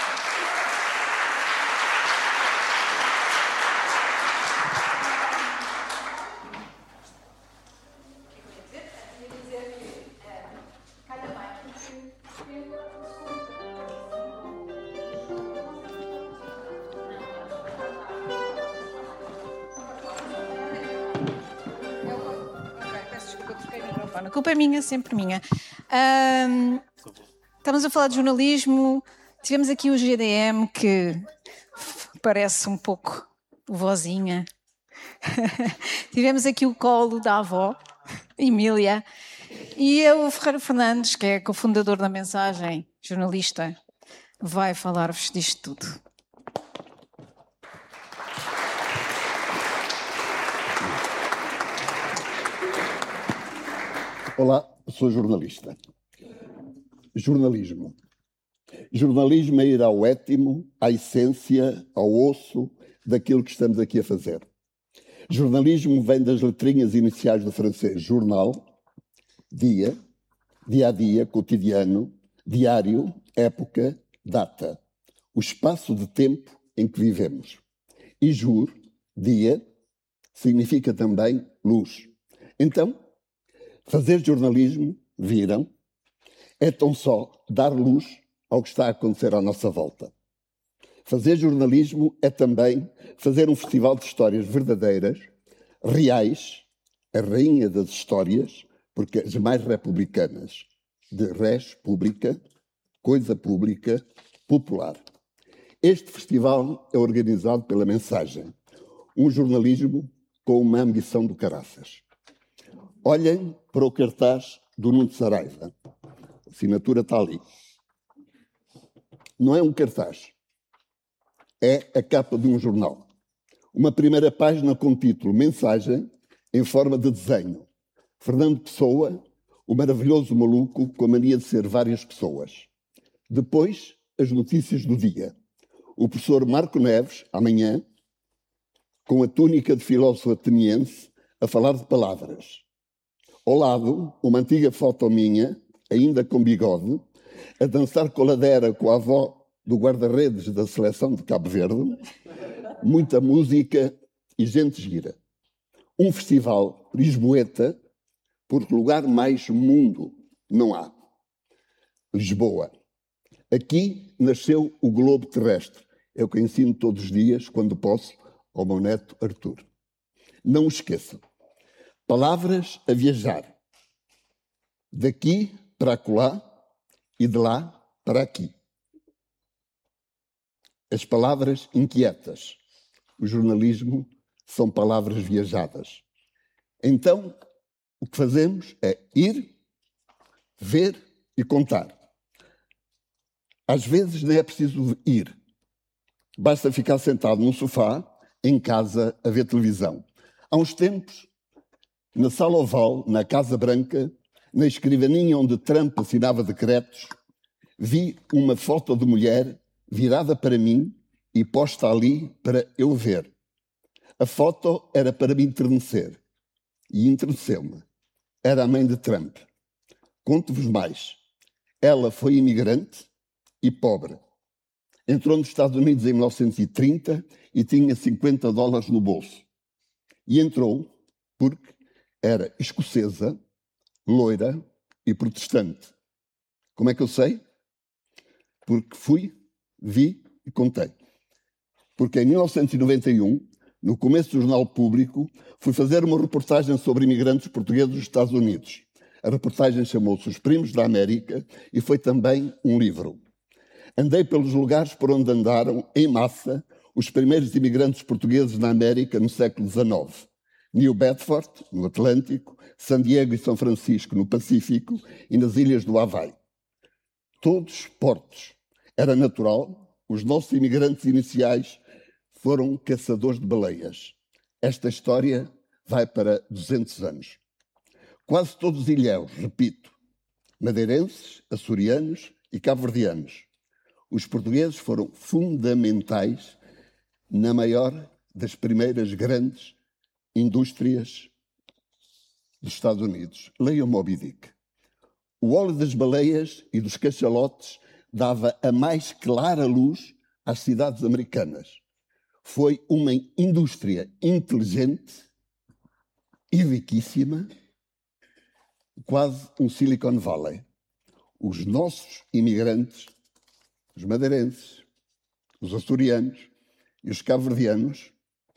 A culpa é minha, sempre minha. Um, estamos a falar de jornalismo. Tivemos aqui o G D M, que parece um pouco vozinha. Tivemos aqui o colo da avó, Emília. E o Ferreira Fernandes, que é cofundador da Mensagem, jornalista, vai falar-vos disto tudo. Olá, sou jornalista. Jornalismo. Jornalismo é ir ao étimo, à essência, ao osso daquilo que estamos aqui a fazer. Jornalismo vem das letrinhas iniciais do francês jornal, dia, dia a dia, cotidiano, diário, época, data. O espaço de tempo em que vivemos. E jour, dia, significa também luz. Então, fazer jornalismo, viram, é tão só dar luz ao que está a acontecer à nossa volta. Fazer jornalismo é também fazer um festival de histórias verdadeiras, reais, a rainha das histórias, porque as mais republicanas, de res pública, coisa pública, popular. Este festival é organizado pela Mensagem, um jornalismo com uma ambição do caraças. Olhem para o cartaz do Nuno Saraiva. A assinatura está ali. Não é um cartaz. É a capa de um jornal. Uma primeira página com o título Mensagem, em forma de desenho. Fernando Pessoa, o maravilhoso maluco com a mania de ser várias pessoas. Depois, as notícias do dia. O professor Marco Neves, amanhã, com a túnica de filósofo ateniense, a falar de palavras. Ao lado, uma antiga foto minha, ainda com bigode, a dançar coladeira com a avó do guarda-redes da seleção de Cabo Verde, muita música e gente gira. Um festival lisboeta, porque lugar mais mundo não há. Lisboa. Aqui nasceu o globo terrestre. É o que ensino todos os dias, quando posso, ao meu neto Arthur. Não esqueçam. Palavras a viajar. Daqui para acolá e de lá para aqui. As palavras inquietas. o jornalismo são palavras viajadas. Então, o que fazemos é ir, ver e contar. Às vezes nem é preciso ir. Basta ficar sentado num sofá, em casa, a ver televisão. Há uns tempos, na Sala Oval, na Casa Branca, na escrivaninha onde Trump assinava decretos, vi uma foto de mulher virada para mim e posta ali para eu ver. A foto era para me enternecer. E enterneceu-me. Era a mãe de Trump. Conto-vos mais. Ela foi imigrante e pobre. Entrou nos Estados Unidos em mil novecentos e trinta e tinha cinquenta dólares no bolso. E entrou porque era escocesa, loira e protestante. Como é que eu sei? Porque fui, vi e contei. Porque em mil novecentos e noventa e um, no começo do Jornal Público, fui fazer uma reportagem sobre imigrantes portugueses dos Estados Unidos. A reportagem chamou-se Os Primos da América e foi também um livro. Andei pelos lugares por onde andaram, em massa, os primeiros imigrantes portugueses na América no século dezenove. New Bedford, no Atlântico, San Diego e São Francisco, no Pacífico, e nas ilhas do Havaí. Todos portos. Era natural, os nossos imigrantes iniciais foram caçadores de baleias. Esta história vai para duzentos anos. Quase todos ilhéus, repito, madeirenses, açorianos e cabo-verdianos. Os portugueses foram fundamentais na maior das primeiras grandes indústrias dos Estados Unidos. Leiam Moby Dick. O óleo das baleias e dos cachalotes dava a mais clara luz às cidades americanas. Foi uma indústria inteligente e riquíssima, quase um Silicon Valley. Os nossos imigrantes, os madeirenses, os açorianos e os cabo-verdianos,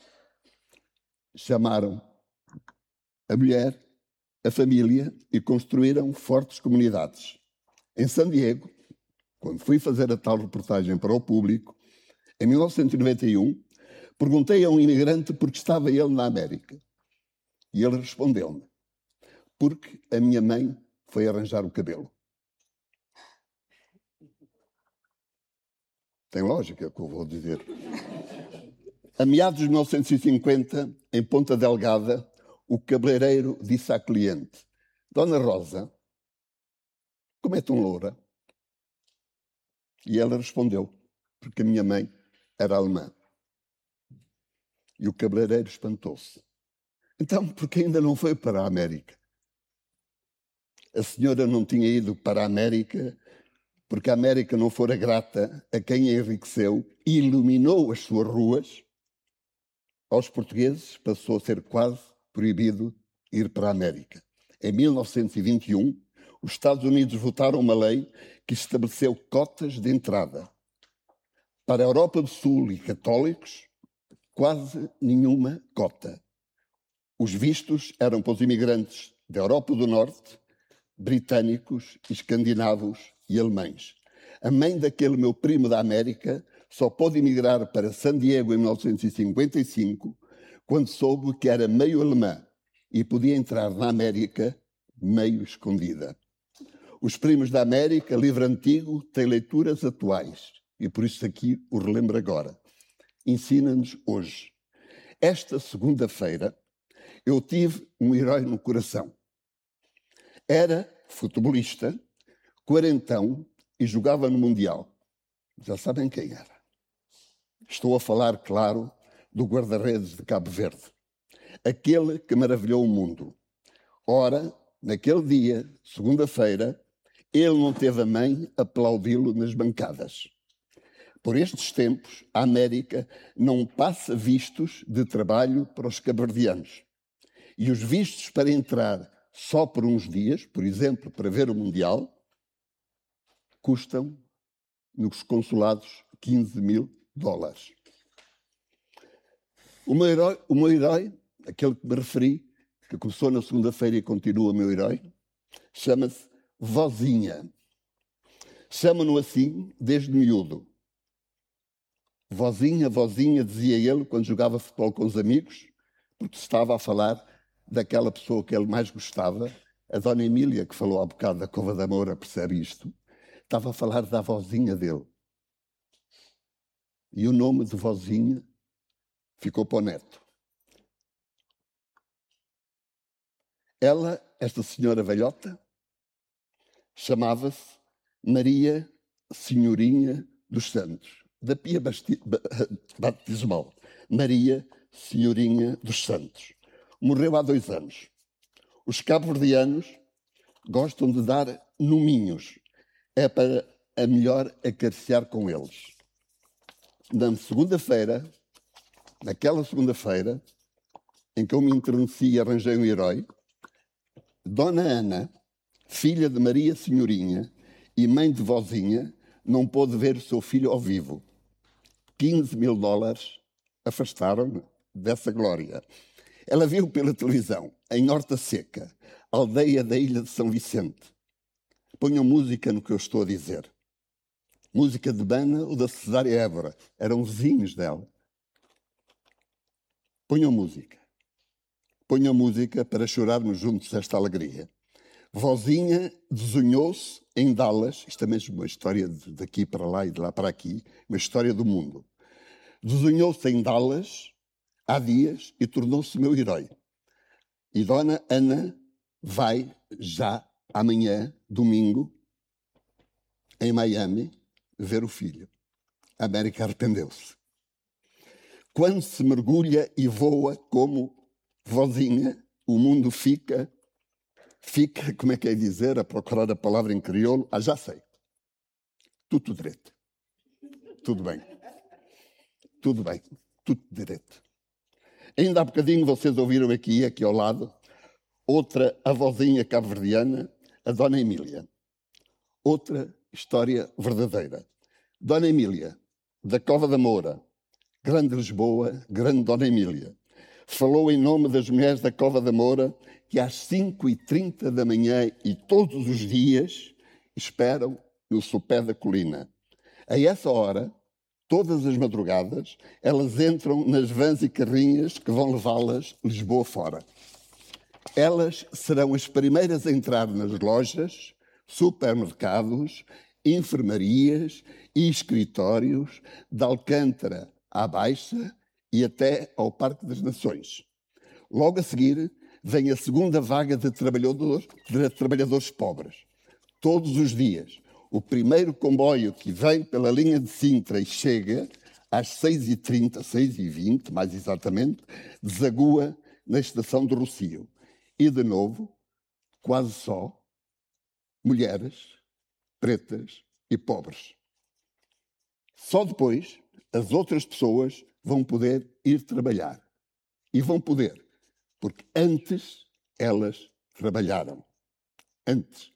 chamaram a mulher, a família e construíram fortes comunidades. Em San Diego, quando fui fazer a tal reportagem para o Público, em mil novecentos e noventa e um, perguntei a um imigrante por que estava ele na América. E ele respondeu-me, porque a minha mãe foi arranjar o cabelo. Tem lógica o que eu vou dizer. A meados de mil novecentos e cinquenta, em Ponta Delgada, o cabeleireiro disse à cliente, Dona Rosa, como é tão loura? E ela respondeu, porque a minha mãe era alemã. E o cabeleireiro espantou-se. Então, porque ainda não foi para a América? A senhora não tinha ido para a América porque a América não fora grata a quem a enriqueceu e iluminou as suas ruas. Aos portugueses passou a ser quase proibido ir para a América. Em mil novecentos e vinte e um, os Estados Unidos votaram uma lei que estabeleceu cotas de entrada. Para a Europa do Sul e católicos, quase nenhuma cota. Os vistos eram para os imigrantes da Europa do Norte, britânicos, escandinavos e alemães. A mãe daquele meu primo da América só pôde emigrar para San Diego em mil novecentos e cinquenta e cinco, quando soube que era meio alemã e podia entrar na América meio escondida. Os Primos da América, livro antigo, tem leituras atuais e por isso aqui o relembro agora. Ensina-nos hoje. Esta segunda-feira eu tive um herói no coração. Era futebolista, quarentão e jogava no Mundial. Já sabem quem era. Estou a falar, claro, do guarda-redes de Cabo Verde. Aquele que maravilhou o mundo. Ora, naquele dia, segunda-feira, ele não teve a mãe aplaudi-lo nas bancadas. Por estes tempos, a América não passa vistos de trabalho para os cabo-verdianos. E os vistos para entrar só por uns dias, por exemplo, para ver o Mundial, custam, nos consulados, quinze mil dólares. O meu herói, o meu herói, aquele que me referi, que começou na segunda-feira e continua meu herói, chama-se Vozinha. Chamam-no assim desde miúdo. Vozinha, vozinha, dizia ele quando jogava futebol com os amigos, porque estava a falar daquela pessoa que ele mais gostava, a Dona Emília, que falou há bocado da Cova da Moura, percebe isto, estava a falar da vozinha dele. E o nome de vozinha ficou para o neto. Ela, esta senhora velhota, chamava-se Maria Senhorinha dos Santos, da Pia Basti- ba- Batismal. Maria Senhorinha dos Santos. Morreu há dois anos. Os cabo-verdianos gostam de dar nominhos. É para a melhor acariciar com eles. Na segunda-feira, naquela segunda-feira, em que eu me interneci e arranjei um herói, Dona Ana, filha de Maria Senhorinha e mãe de vozinha, não pôde ver o seu filho ao vivo. quinze mil dólares afastaram-me dessa glória. Ela viu pela televisão, em Horta Seca, aldeia da Ilha de São Vicente. Ponham música no que eu estou a dizer. Música de Bana ou da Cesária Évora. Eram vizinhos dela. Ponham música. Ponham música para chorarmos juntos esta alegria. Vozinha desunhou-se em Dallas. Isto é mesmo uma história de daqui para lá e de lá para aqui. Uma história do mundo. Desunhou-se em Dallas há dias e tornou-se meu herói. E Dona Ana vai já amanhã, domingo, em Miami, ver o filho. A América arrependeu-se. Quando se mergulha e voa como vozinha, o mundo fica, fica, como é que é dizer, a procurar a palavra em crioulo? Ah, já sei. Tudo direito. Tudo bem. Tudo bem. Tudo direito. Ainda há bocadinho vocês ouviram aqui, aqui ao lado, outra avózinha cabo-verdiana, a Dona Emília. Outra história verdadeira. Dona Emília, da Cova da Moura, Grande Lisboa, Grande Dona Emília, falou em nome das mulheres da Cova da Moura que às cinco e trinta da manhã e todos os dias esperam no sopé da colina. A essa hora, todas as madrugadas, elas entram nas vans e carrinhas que vão levá-las Lisboa fora. Elas serão as primeiras a entrar nas lojas, supermercados, enfermarias e escritórios de Alcântara à Baixa e até ao Parque das Nações. Logo a seguir, vem a segunda vaga de trabalhadores, de trabalhadores pobres. Todos os dias, o primeiro comboio que vem pela linha de Sintra e chega às seis e trinta, seis e vinte, mais exatamente, desagua na estação de Rossio. E, de novo, quase só mulheres, pretas e pobres. Só depois as outras pessoas vão poder ir trabalhar. E vão poder, porque antes elas trabalharam. Antes.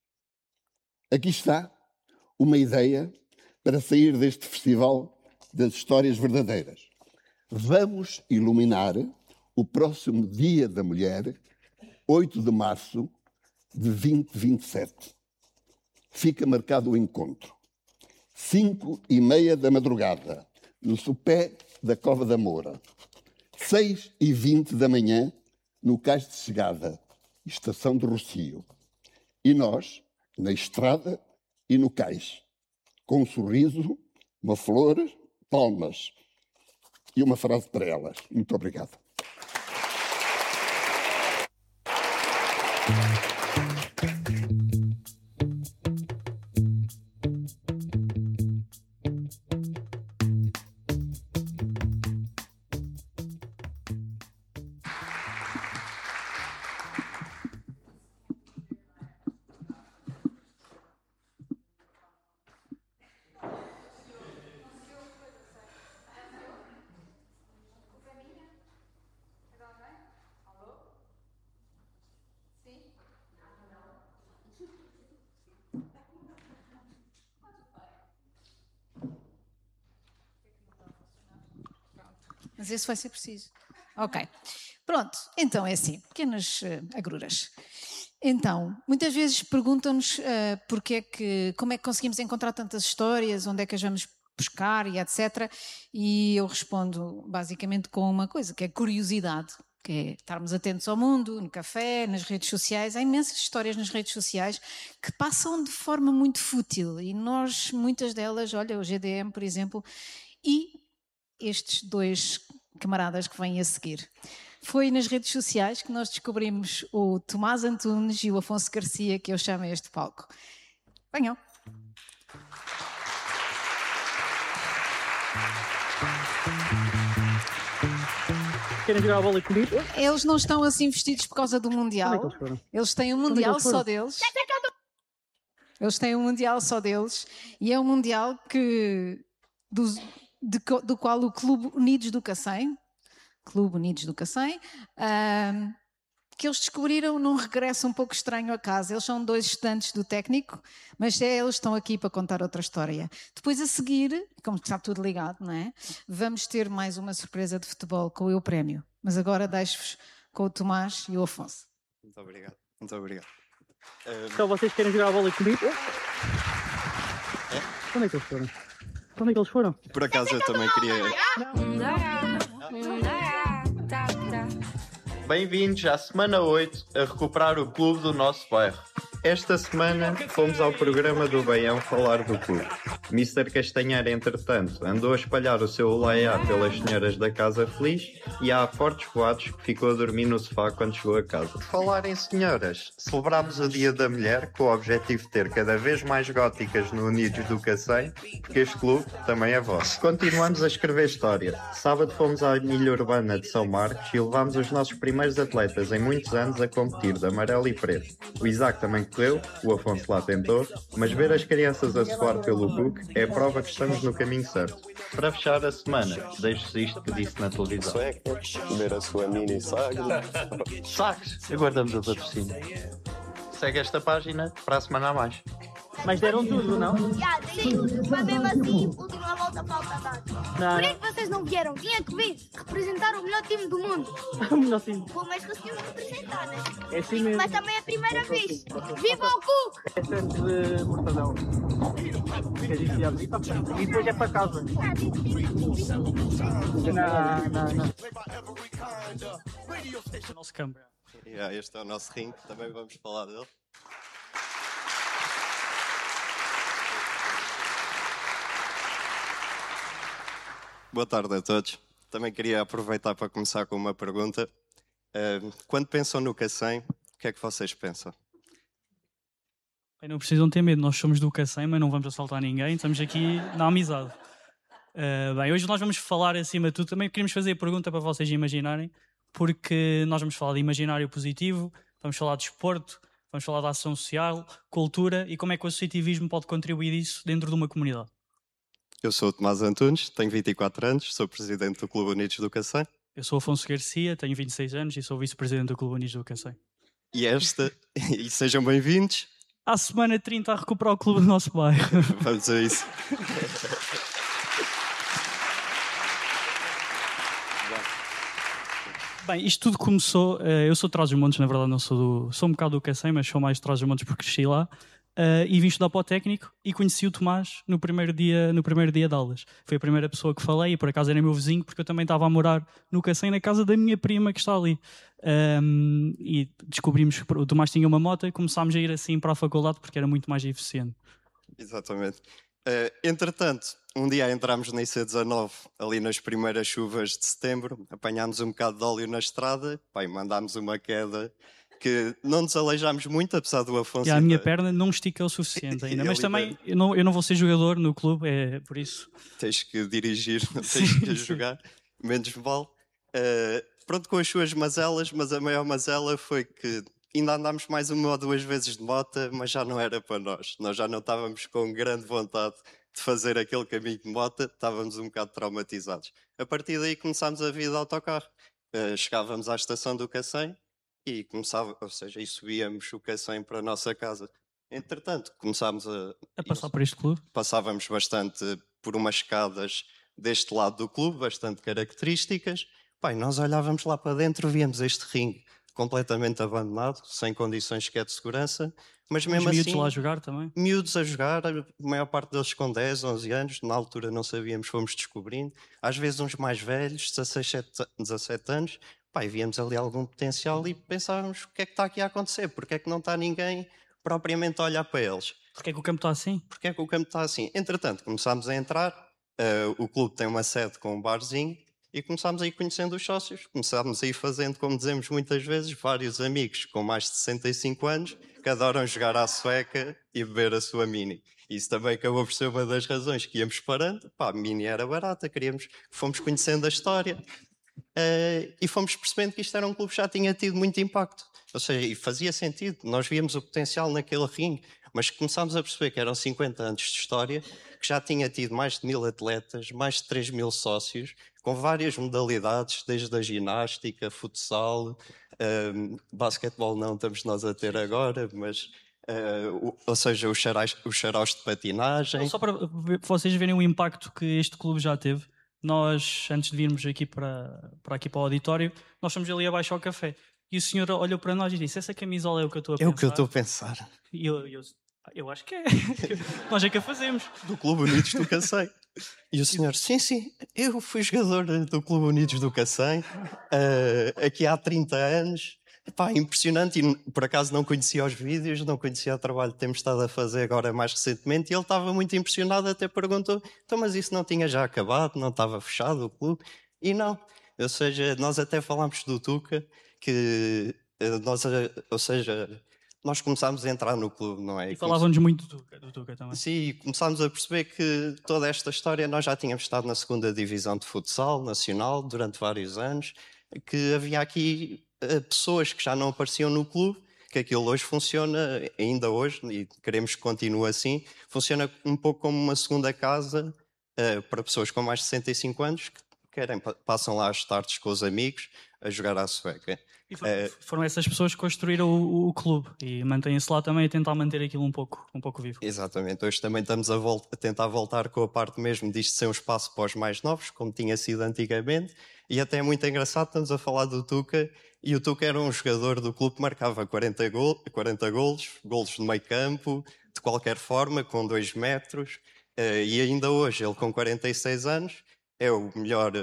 Aqui está uma ideia para sair deste festival das histórias verdadeiras. Vamos iluminar o próximo Dia da Mulher, oito de março de vinte vinte e sete. Fica marcado o encontro. Cinco e meia da madrugada, no sopé da Cova da Moura. Seis e vinte da manhã, no Cais de Chegada, estação de Rossio. E nós, na estrada e no cais, com um sorriso, uma flor, palmas e uma frase para elas. Muito obrigado. Mas esse vai ser preciso. Ok. Pronto, então é assim, pequenas uh, agruras. Então, muitas vezes perguntam-nos uh, porque é que, como é que conseguimos encontrar tantas histórias, onde é que as vamos pescar e etcétera. E eu respondo basicamente com uma coisa, que é curiosidade, que é estarmos atentos ao mundo, no café, nas redes sociais. Há imensas histórias nas redes sociais que passam de forma muito fútil e nós, muitas delas, olha, o G D M, por exemplo, e estes dois camaradas que vêm a seguir. Foi nas redes sociais que nós descobrimos o Tomás Antunes e o Afonso Garcia, que eu chamo a este palco. Venham. Querem jogar a bola comigo? Eles não estão assim vestidos por causa do Mundial. Como é que eles foram? Eles têm um Como é que Mundial eles foram? só deles. Eles têm um Mundial só deles. E é um Mundial que, do, de, do qual o Clube Unidos do Cacém, Clube Unidos do Cacém, um, que eles descobriram num regresso um pouco estranho a casa. Eles são dois estudantes do técnico, mas é, eles estão aqui para contar outra história. Depois a seguir, como está tudo ligado, não é? Vamos ter mais uma surpresa de futebol com o Eu Prémio. Mas agora deixo-vos com o Tomás e o Afonso. Muito obrigado, muito obrigado. Então vocês querem jogar a bola comigo? É? Onde é que eles foram? Onde é que eles foram? Por acaso eu também queria... Bem-vindos à semana oito a recuperar o clube do nosso bairro. Esta semana fomos ao programa do Baião falar do clube. mister Castanheira, entretanto, andou a espalhar o seu olaiá pelas senhoras da Casa Feliz e há fortes boatos que ficou a dormir no sofá quando chegou a casa. De falar em senhoras, celebrámos o Dia da Mulher com o objetivo de ter cada vez mais góticas no Unidos do Cacém, porque este clube também é vosso. Continuamos a escrever história. Sábado fomos à Milha Urbana de São Marcos e levámos os nossos primeiros atletas em muitos anos a competir de amarelo e preto. O Isaac também correu, o Afonso lá tentou, mas ver as crianças a suar pelo book é a prova que estamos no caminho certo. Para fechar a semana, deixo-vos isto que disse na televisão. Suecas, comer a sua mini saga. Sacos, aguardamos o patrocínio. Segue esta página para a semana a mais. Mas deram tudo, não? Já, sim, mas mesmo assim, última volta falta dar. Não, Por que vocês não vieram? Tinha que vir representar o melhor time do mundo. O melhor time. Pô, mas conseguimos representar, né? É assim mesmo. Mas também é a primeira vez. Viva o Cook! É sempre de Mortadão. Fica viciado. E depois é para casa. Não, não, não. Este é o nosso campo. Yeah, este é o nosso ringue, também vamos falar dele. Boa tarde a todos. Também queria aproveitar para começar com uma pergunta. Uh, quando pensam no Cacém, o que é que vocês pensam? Bem, não precisam ter medo, nós somos do Cacém, mas não vamos assaltar ninguém, estamos aqui na amizade. Uh, bem, hoje nós vamos falar acima de tudo, também queremos fazer a pergunta para vocês imaginarem, porque nós vamos falar de imaginário positivo, vamos falar de desporto, vamos falar de ação social, cultura e como é que o associativismo pode contribuir isso dentro de uma comunidade. Eu sou o Tomás Antunes, tenho vinte e quatro anos, sou presidente do Clube Unidos do Cacém. Eu sou Afonso Garcia, tenho vinte e seis anos e sou vice-presidente do Clube Unidos do Cacém. E esta, e sejam bem-vindos. À semana trinta a recuperar o clube do nosso bairro. Vamos a isso. Bem, isto tudo começou, eu sou de Trás-os-Montes, na verdade não sou do, sou um bocado do Cacém, mas sou mais de Trás-os-Montes porque cresci lá. Uh, e vim estudar para o técnico e conheci o Tomás no primeiro dia, no primeiro dia de aulas. Foi a primeira pessoa que falei e por acaso era meu vizinho porque eu também estava a morar no Cacém, na casa da minha prima que está ali. Um, e descobrimos que o Tomás tinha uma moto e começámos a ir assim para a faculdade porque era muito mais eficiente. Exatamente. Uh, entretanto, um dia entramos na I C dezanove, ali nas primeiras chuvas de setembro, apanhámos um bocado de óleo na estrada, pá, e mandámos uma queda que não nos aleijámos muito, apesar do Afonso... E a minha perna não estica o suficiente ainda, mas também eu não, eu não vou ser jogador no clube, é por isso. Tens que dirigir, não tens que jogar, menos vale. Uh, pronto, com as suas mazelas, mas a maior mazela foi que ainda andámos mais uma ou duas vezes de moto, mas já não era para nós. Nós já não estávamos com grande vontade de fazer aquele caminho de moto, estávamos um bocado traumatizados. A partir daí começámos a vida de autocarro. Uh, chegávamos à estação do Cacém, e começava, ou seja, e subíamos o Cacém para a nossa casa. Entretanto, começámos a... A passar por este clube? Passávamos bastante por umas escadas deste lado do clube, bastante características. Pai, nós olhávamos lá para dentro, víamos este ringue completamente abandonado, sem condições sequer de segurança. Mas mesmo Os assim, miúdos lá a jogar também? Miúdos a jogar, a maior parte deles com dez, onze anos, na altura não sabíamos, fomos descobrindo. Às vezes uns mais velhos, dezasseis, dezassete anos, pá, e víamos ali algum potencial e pensávamos o que é que está aqui a acontecer, porque é que não está ninguém propriamente a olhar para eles. Porque é que o campo está assim? Porque é que o campo está assim? Entretanto, começámos a entrar, uh, o clube tem uma sede com um barzinho, e começámos a ir conhecendo os sócios, começámos a ir fazendo, como dizemos muitas vezes, vários amigos com mais de sessenta e cinco anos que adoram jogar à sueca e beber a sua mini. Isso também acabou por ser uma das razões que íamos parando. Pá, a mini era barata, queríamos, fomos conhecendo a história uh, e fomos percebendo que isto era um clube que já tinha tido muito impacto. Ou seja, e fazia sentido, nós víamos o potencial naquele ringue, mas começámos a perceber que eram cinquenta anos de história, que já tinha tido mais de mil atletas, mais de três mil sócios, com várias modalidades, desde a ginástica, futsal, um, basquetebol não estamos nós a ter agora, mas, uh, o, ou seja, os xarais, os xaraus de patinagem. Só para vocês verem o impacto que este clube já teve, nós, antes de virmos aqui para, para, aqui para o auditório, nós fomos ali abaixo ao café. E o senhor olhou para nós e disse: essa camisola é o que eu estou a é pensar. É o que eu estou a pensar. E eu, eu, eu acho que é. Nós é que a fazemos. Do Clube Unidos do Cacém. E o senhor: sim, sim, eu fui jogador do Clube Unidos do Cacém, uh, aqui há trinta anos. Epá, impressionante. E por acaso não conhecia os vídeos, não conhecia o trabalho que temos estado a fazer agora mais recentemente. E ele estava muito impressionado, até perguntou: então, mas isso não tinha já acabado? Não estava fechado o clube? E não. Ou seja, nós até falámos do Tuca, que nós, ou seja, nós começámos a entrar no clube, não é? E falávamos muito do Tuca, do Tuca também. Sim, começámos a perceber que toda esta história, nós já tínhamos estado na segunda divisão de futsal nacional durante vários anos, que havia aqui uh, pessoas que já não apareciam no clube, que aquilo hoje funciona, ainda hoje, e queremos que continue assim, funciona um pouco como uma segunda casa uh, para pessoas com mais de sessenta e cinco anos que querem, passam lá as tardes com os amigos a jogar à sueca. E for, uh, foram essas pessoas que construíram o, o clube e mantêm-se lá também a tentar manter aquilo um pouco, um pouco vivo. Exatamente. Hoje também estamos a, volta, a tentar voltar com a parte mesmo disto ser um espaço para os mais novos, como tinha sido antigamente, e até é muito engraçado, estamos a falar do Tuca, e o Tuca era um jogador do clube que marcava quarenta, gol, quarenta golos, golos de meio campo, de qualquer forma, com dois metros, uh, e ainda hoje, ele com quarenta e seis anos, é o melhor,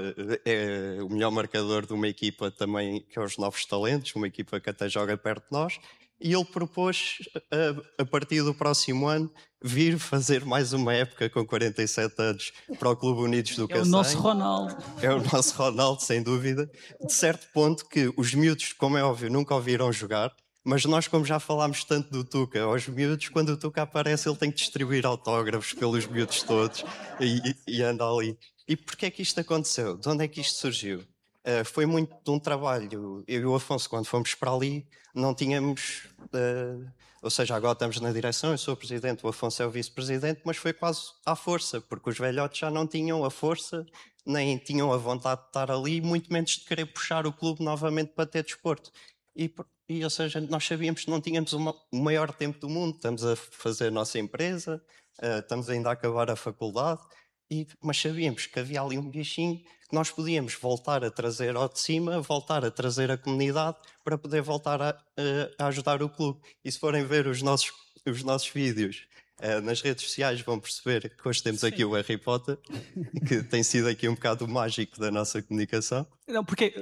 é o melhor marcador de uma equipa também, que é os Novos Talentos, uma equipa que até joga perto de nós, e ele propôs, a, a partir do próximo ano, vir fazer mais uma época com quarenta e sete anos para o Clube Unidos do Cacém. É o nosso Ronaldo. É o nosso Ronaldo, sem dúvida. De certo ponto que os miúdos, como é óbvio, nunca ouviram jogar, mas nós, como já falámos tanto do Tuca, aos miúdos, quando o Tuca aparece, ele tem que distribuir autógrafos pelos miúdos todos e, e anda ali. E porquê é que isto aconteceu? De onde é que isto surgiu? Uh, foi muito de um trabalho. Eu e o Afonso, quando fomos para ali, não tínhamos... Uh, ou seja, agora estamos na direção, eu sou o presidente, o Afonso é o vice-presidente, mas foi quase à força, porque os velhotes já não tinham a força, nem tinham a vontade de estar ali, muito menos de querer puxar o clube novamente para ter desporto. E, e ou seja, nós sabíamos que não tínhamos uma, o maior tempo do mundo, estamos a fazer a nossa empresa, uh, estamos ainda a acabar a faculdade, E, mas sabíamos que havia ali um bichinho que nós podíamos voltar a trazer ao de cima, voltar a trazer a comunidade para poder voltar a, a ajudar o clube. E se forem ver os nossos, os nossos vídeos uh, nas redes sociais, vão perceber que hoje temos Sim. aqui o Harry Potter, que tem sido aqui um bocado o mágico da nossa comunicação. Não, porque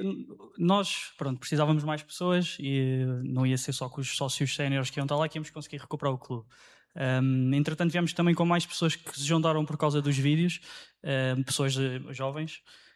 nós, pronto, precisávamos mais pessoas e não ia ser só com os sócios séniores que iam estar lá que íamos conseguir recuperar o clube. Um, entretanto, viemos também com mais pessoas que se juntaram por causa dos vídeos, um, pessoas uh, jovens,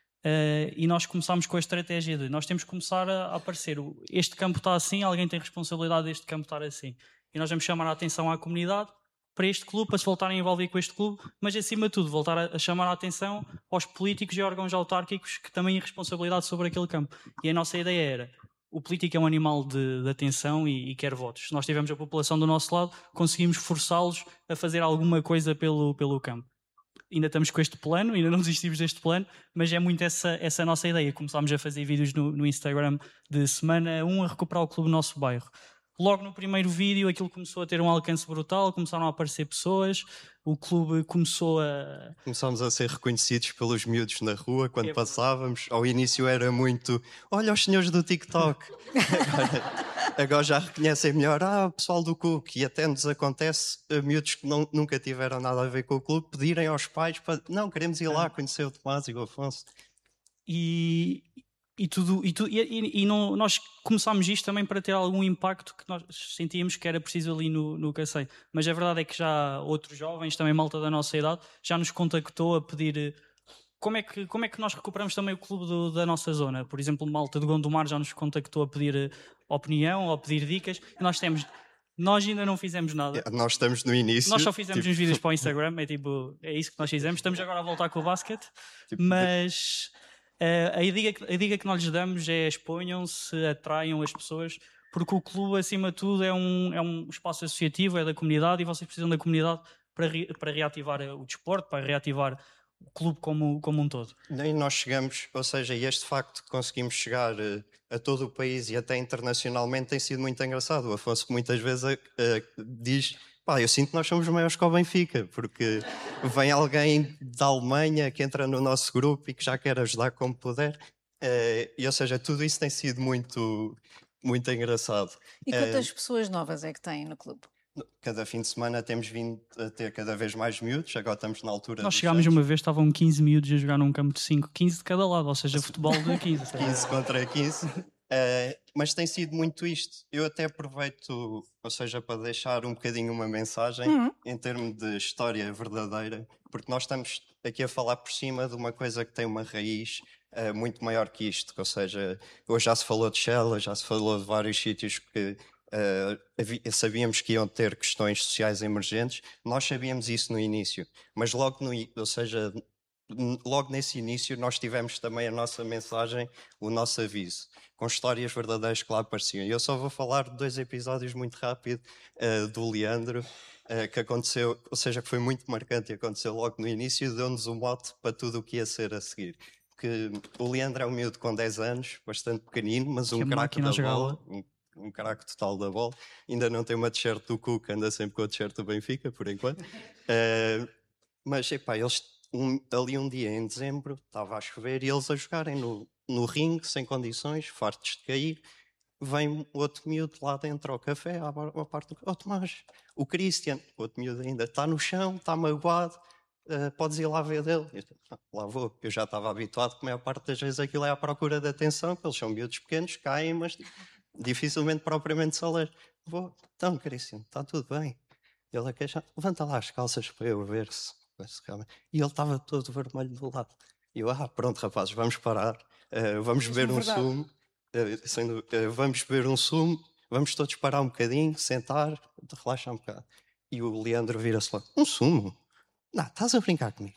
uh, e nós começámos com a estratégia de nós temos que começar a, a aparecer. Este campo está assim, alguém tem responsabilidade deste campo estar assim. E nós vamos chamar a atenção à comunidade para este clube, para se voltarem a envolver com este clube, mas acima de tudo, voltar a, a chamar a atenção aos políticos e órgãos autárquicos que também têm responsabilidade sobre aquele campo. E a nossa ideia era: o político é um animal de, de atenção e, e quer votos. Se nós tivermos a população do nosso lado, conseguimos forçá-los a fazer alguma coisa pelo, pelo campo. Ainda estamos com este plano, ainda não desistimos deste plano, mas é muito essa, essa nossa ideia. Começámos a fazer vídeos no, no Instagram de semana um a recuperar o clube do nosso bairro. logo no primeiro vídeo aquilo começou a ter um alcance brutal, começaram a aparecer pessoas, o clube começou a... Começámos a ser reconhecidos pelos miúdos na rua quando É. passávamos. Ao início era muito, olha os senhores do TikTok. agora, agora já reconhecem melhor, ah, o pessoal do Cook. E até nos acontece, eh, miúdos que não, nunca tiveram nada a ver com o clube, pedirem aos pais para, não, queremos ir lá conhecer o Tomás e o Afonso. E, e, tudo, e, tu, e, e- e não- nós começámos isto também para ter algum impacto que nós sentíamos que era preciso ali no, no Cacém. Mas a verdade é que já outros jovens, também malta da nossa idade, já nos contactou a pedir eh, como é que, como é que nós recuperamos também o clube do- da nossa zona. Por exemplo, malta de Gondomar já nos contactou a pedir eh, opinião ou a pedir dicas. E nós temos... Nós ainda não fizemos nada. Nós estamos no início. Nós só fizemos tipo, uns vídeos para o Instagram, é tipo, é isso que nós fizemos. Estamos agora a voltar com o basquete, Tipo, mas eh, a, dica, que- a dica que nós lhes damos é exponham-se, atraiam as pessoas, porque o clube, acima de tudo, é um, é um espaço associativo, é da comunidade e vocês precisam da comunidade para, re- para reativar o desporto, para reativar o clube como, como um todo. E nós chegamos, ou seja, este facto de conseguimos chegar eh, a todo o país e até internacionalmente tem sido muito engraçado. O Afonso muitas vezes eh, eh, diz, pá, eu sinto que nós somos maiores que o Benfica, porque vem alguém da Alemanha que entra no nosso grupo e que já quer ajudar como puder. Eh, e, ou seja, tudo isso tem sido muito, muito engraçado. E Eh, quantas pessoas novas é que têm no clube? Cada fim de semana temos vindo a ter cada vez mais miúdos, agora estamos na altura Nós dos chegámos anos. uma vez, estavam quinze miúdos a jogar num campo de cinco, quinze de cada lado, ou seja, futebol de quinze. quinze contra quinze. Eh, mas tem sido muito isto. Eu até aproveito, ou seja, para deixar um bocadinho uma mensagem Uhum. em termos de história verdadeira, porque nós estamos aqui a falar por cima de uma coisa que tem uma raiz eh, muito maior que isto. Ou seja, hoje já se falou de Shell, já se falou de vários sítios que eh, havi- sabíamos que iam ter questões sociais emergentes. Nós sabíamos isso no início, mas logo no, i- ou seja, n- logo nesse início nós tivemos também a nossa mensagem, o nosso aviso, com histórias verdadeiras que lá apareciam. E eu só vou falar de dois episódios muito rápido eh, do Leandro, eh, que aconteceu, ou seja, que foi muito marcante e aconteceu logo no início e deu-nos um mote para tudo o que ia ser a seguir. Que o Leandro é um miúdo com dez anos, bastante pequenino, mas Que um a craque máquina da jogava. bola, um, um craque total da bola. Ainda não tem uma t-shirt do Cook, anda sempre com a t-shirt do Benfica, por enquanto. Eh, mas, epá, eles, um- ali um dia em dezembro, estava a chover e eles a jogarem no, no ringue, sem condições, fartos de cair. Vem outro miúdo lá dentro ao café, à, bar- à parte do... Oh, Tomás, o Christian, outro miúdo ainda, está no chão, está magoado, eh, podes ir lá ver dele. Eu, "Ah, lá vou, eu já estava habituado, que a maior parte das vezes aquilo é à procura de atenção, que eles são miúdos pequenos, caem, mas dificilmente propriamente se ler. Vou, então, Christian, está tudo bem. Ele a queixar, levanta lá as calças para eu ver se... se realmente-" E ele estava todo vermelho do lado. E eu, ah, pronto, rapazes, vamos parar, eh, vamos beber um verdade. sumo, eh, sem dú- eh, vamos beber um sumo, vamos todos parar um bocadinho, sentar, relaxar um bocado. E o Leandro vira-se lá, um sumo? Não, estás a brincar comigo?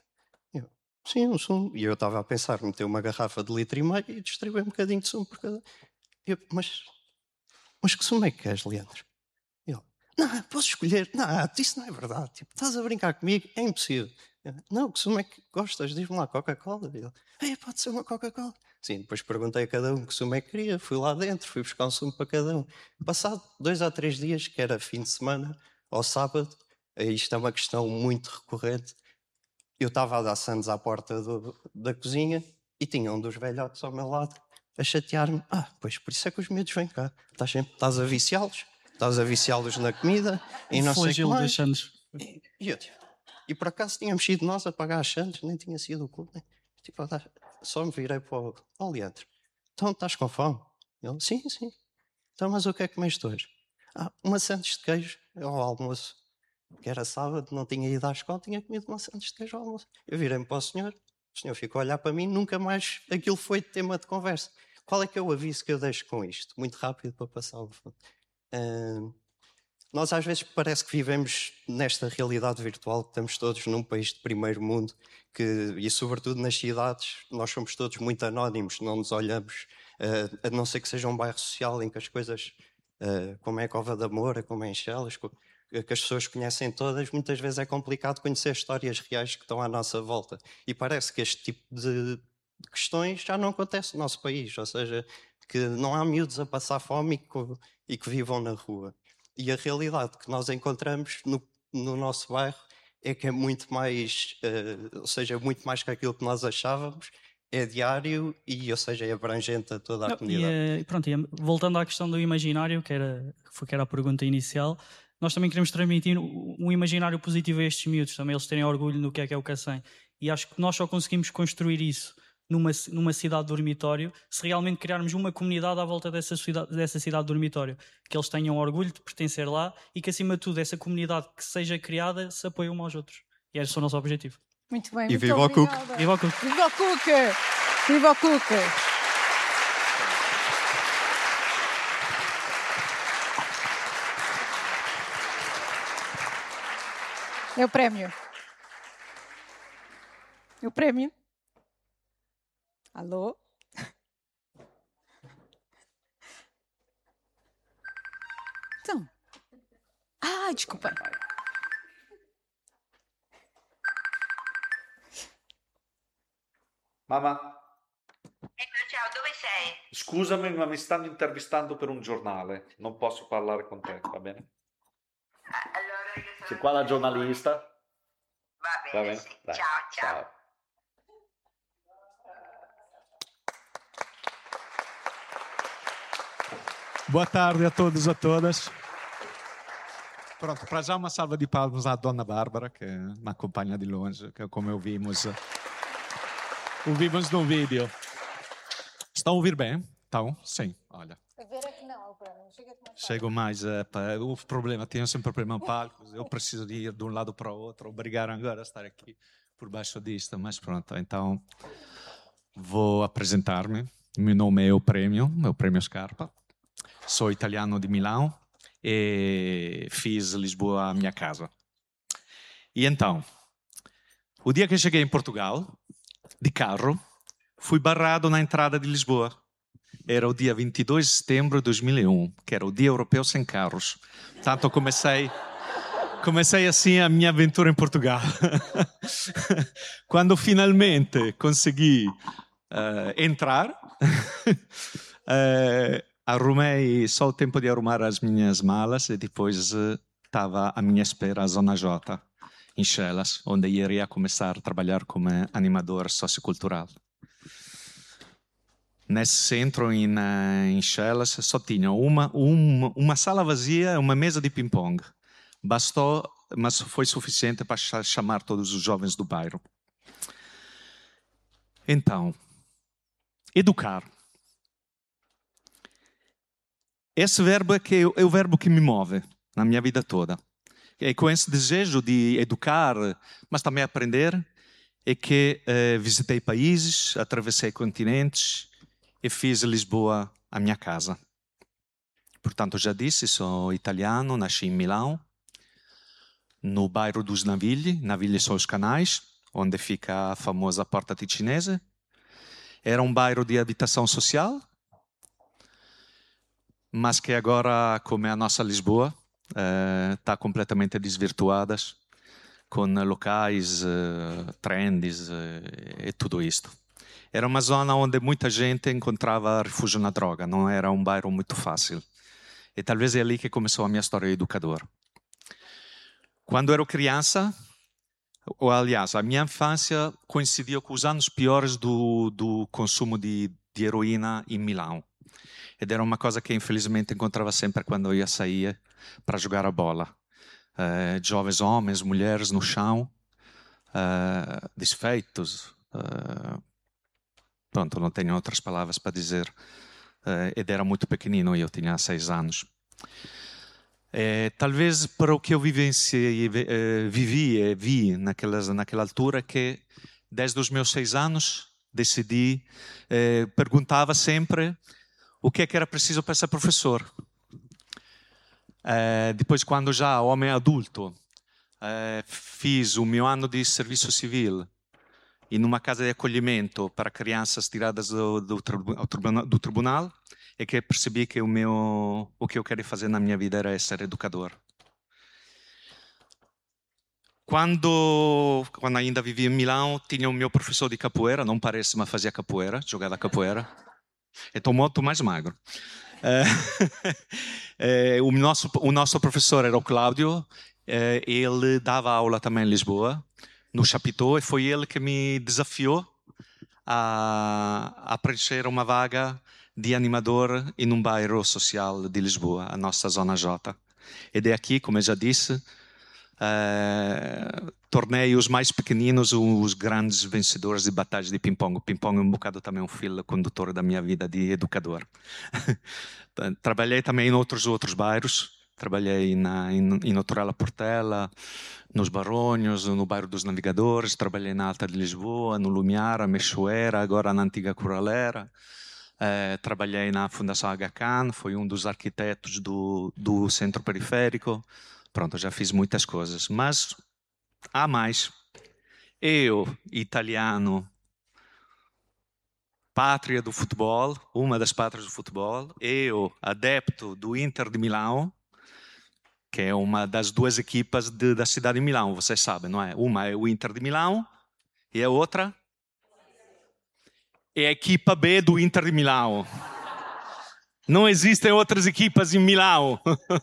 Eu, sim, um sumo. E eu estava a pensar, meter uma garrafa de litro e meio e distribuir um bocadinho de sumo por cada... Eu, mas, mas que sumo é que queres, Leandro? Ele, não, posso escolher. Não, isso não é verdade. Tipo, estás a brincar comigo? É impossível. Eu, não, que sumo é que gostas? Diz-me lá, Coca-Cola. Ele, "Ei, pode ser uma Coca-Cola." Sim, depois perguntei a cada um que sumo é que queria. Fui lá dentro, fui buscar um sumo para cada um. Passado dois ou três dias, que era fim de semana, ao sábado, aí isto é uma questão muito recorrente. Eu estava a dar sandes à porta do- da cozinha e tinha um dos velhotes ao meu lado a chatear-me. Ah, pois por isso é que os miúdos vêm cá. Estás, sempre, estás a viciá-los, estás a viciá-los na comida e O não sei o que flagelo mais. das Santos. E, e eu, tipo, e por acaso tínhamos sido nós a pagar as sandes, nem tinha sido o clube. Nem. Tipo, eu dar- só me virei para o oh, Leandro. Então estás com fome? Ele, sim, sim. Então, mas o que é que comeste hoje? Ah, uma sandes de queijo ao almoço. Que era sábado, não tinha ido à escola, tinha comido uma sandes de queijo ao almoço. Eu virei-me para o senhor, o senhor ficou a olhar para mim, nunca mais aquilo foi tema de conversa. Qual é que é o aviso que eu deixo com isto? Muito rápido para passar o fundo. Ah, nós às vezes parece que vivemos nesta realidade virtual, que estamos todos num país de primeiro mundo, que, e sobretudo nas cidades, nós somos todos muito anónimos, não nos olhamos, ah, a não ser que seja um bairro social em que as coisas, ah, como é a Cova da Moura, como é em Chelas, co- que as pessoas conhecem todas, muitas vezes é complicado conhecer histórias reais que estão à nossa volta. E parece que este tipo de questões já não acontece no nosso país, ou seja, que não há miúdos a passar fome e que, e que vivam na rua. E a realidade que nós encontramos no, no nosso bairro é que é muito mais, uh, ou seja, muito mais que aquilo que nós achávamos, é diário e, ou seja, é abrangente a toda a Não, comunidade. E, uh, pronto, e, voltando à questão do imaginário, que era, que era a pergunta inicial, nós também queremos transmitir um imaginário positivo a estes miúdos, também eles terem orgulho no que é que é o Cacém. E acho que nós só conseguimos construir isso numa, numa cidade dormitório se realmente criarmos uma comunidade à volta dessa cidade, dessa cidade dormitório, que eles tenham orgulho de pertencer lá e que, acima de tudo, essa comunidade que seja criada se apoie uns aos outros. E esse é o nosso objetivo. Muito bem, e muito viva o Cook! Viva o Cook! Viva o Cook! Viva o Cook! É o prémio. É o prémio. Alô? Então. Ah, desculpa. Mamma, Ciao, dove sei? scusami, ma mi stanno intervistando per un giornale. Non posso parlare con te, va bene? Allora io sono... C'è qua la giornalista. Va bene, Va bene? sì. Dai, Ciao, ciao. ciao. Boa tarde a todos e a todas. Pronto, para já uma salva de palmas à Dona Bárbara, que me acompanha de longe, que como ouvimos, ouvimos no vídeo. Estão a ouvir bem? Estão? Sim, olha. A ver é que não, é o prémio. Chega-te mais tarde. Chego mais uh, para o problema, tenho sempre problema em palcos, eu preciso de ir de um lado para o outro, obrigaram agora a estar aqui por baixo disto, mas pronto, então vou apresentar-me. Meu nome é o Prémio, é o Prémio Scarpa. Sou italiano de Milão e fiz Lisboa a minha casa. E então, o dia que cheguei em Portugal, de carro, fui barrado na entrada de Lisboa. Era o dia vinte e dois de setembro de dois mil e um, que era o Dia Europeu Sem Carros. Portanto, comecei, comecei assim a minha aventura em Portugal. Quando finalmente consegui uh, entrar, uh, arrumei só o tempo de arrumar as minhas malas e depois estava uh, à minha espera a Zona J, em Chelas, onde iria começar a trabalhar como animador sociocultural. Nesse centro, em, em Chelas, só tinha uma, uma, uma sala vazia e uma mesa de ping-pong. Bastou, mas foi suficiente para chamar todos os jovens do bairro. Então, educar. Esse verbo é, que é o verbo que me move na minha vida toda. É com esse desejo de educar, mas também aprender, é que eh, visitei países, atravessei continentes e fiz Lisboa a minha casa. Portanto, já disse, sou italiano, nasci em Milão, no bairro dos Navigli. Navigli são os canais, onde fica a famosa Porta Ticinese. Era um bairro de habitação social, mas que agora, como é a nossa Lisboa, está eh, completamente desvirtuada, com locais, eh, trendes eh, e tudo isto. Era uma zona onde muita gente encontrava refúgio na droga, não era um bairro muito fácil. E talvez é ali que começou a minha história de educador. Quando era criança, ou aliás, a minha infância coincidiu com os anos piores do, do consumo de, de heroína em Milão. E era uma coisa que infelizmente encontrava sempre quando eu ia sair para jogar a bola. Uh, jovens homens, mulheres no chão, uh, desfeitos. Uh, pronto, não tenho outras palavras para dizer. Uh, ele era muito pequenino e eu tinha seis anos. Uh, talvez para o que eu vivenciei, uh, vivi e vi naquelas, naquela altura, que desde os meus seis anos decidi, uh, perguntava sempre o que é que era preciso para ser professor. Uh, depois, quando já homem adulto, uh, fiz o meu ano de serviço civil em uma casa de acolhimento para crianças tiradas do, do, do, do tribunal, é que percebi que o, meu, o que eu queria fazer na minha vida era ser educador. Quando, quando ainda vivia em Milão, tinha o meu professor de capoeira, não parece, mas fazia capoeira, jogava capoeira. e estou muito mais magro. É, é, o, nosso, o nosso professor era o Cláudio, é, ele dava aula também em Lisboa, no Chapitão, e foi ele que me desafiou a, a preencher uma vaga de animador em um bairro social de Lisboa, a nossa Zona J. E de aqui, como eu já disse, Uh, tornei os mais pequeninos os grandes vencedores de batalhas de ping-pong. O ping-pong é um bocado também um fio condutor da minha vida de educador. Trabalhei também em outros outros bairros. Trabalhei na, em, em Naturela Portela, nos Barronhos, no bairro dos Navegadores. Trabalhei na Alta de Lisboa, no Lumiara, Meixoeira, agora na Antiga Coralera. Uh, trabalhei na Fundação Aga Khan, fui um dos arquitetos do, do Centro Periférico. Pronto, já fiz muitas coisas, mas há mais. Eu, italiano, pátria do futebol, uma das pátrias do futebol. Eu, adepto do Inter de Milão, que é uma das duas equipas de, da cidade de Milão, vocês sabem, não é? Uma é o Inter de Milão e a outra é a equipa B do Inter de Milão. Não existem outras equipas em Milão.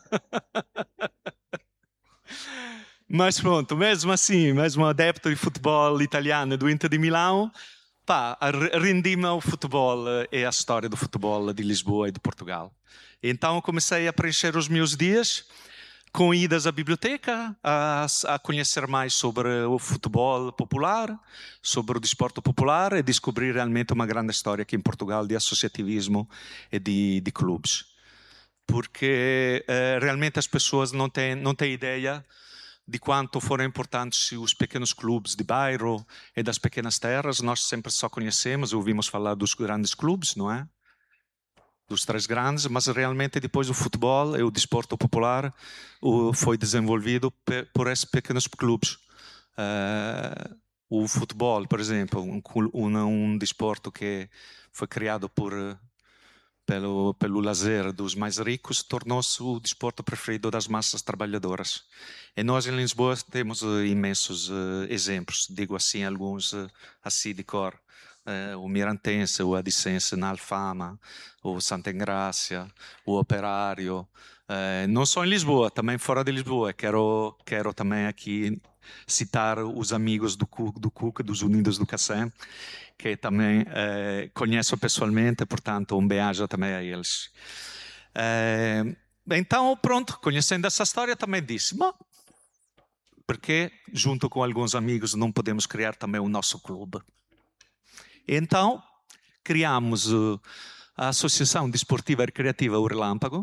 Mas pronto, mesmo assim, mesmo adepto de futebol italiano do Inter de Milão, pá, rendi-me ao futebol e à história do futebol de Lisboa e de Portugal. Então comecei a preencher os meus dias com idas à biblioteca, a, a conhecer mais sobre o futebol popular, sobre o desporto popular e descobrir realmente uma grande história aqui em Portugal de associativismo e de, de clubes. Porque eh, realmente as pessoas não têm, não têm ideia de quanto foram importantes os pequenos clubes de bairro e das pequenas terras. Nós sempre só conhecemos, ouvimos falar dos grandes clubes, não é? Dos três grandes, mas realmente depois o futebol e o desporto popular o, foi desenvolvido pe, por esses pequenos clubes. Uh, o futebol, por exemplo, um, um, um desporto que foi criado por, pelo, pelo lazer dos mais ricos, tornou-se o desporto preferido das massas trabalhadoras. E nós em Lisboa temos uh, imensos uh, exemplos, digo assim, alguns uh, assim de cor. Uh, o Mirantense, o Adicense na Alfama, o Santa Engrácia, o Operário, uh, não só em Lisboa, também fora de Lisboa. Quero, quero também aqui citar os amigos do C U C, do, C U C, dos Unidos do Cacém, que também uh, conheço pessoalmente, portanto um beijo também a eles. Uh, então pronto, conhecendo essa história também disse, bom, porque junto com alguns amigos não podemos criar também o nosso clube. Então, criamos uh, a Associação Desportiva e Recreativa O Relâmpago.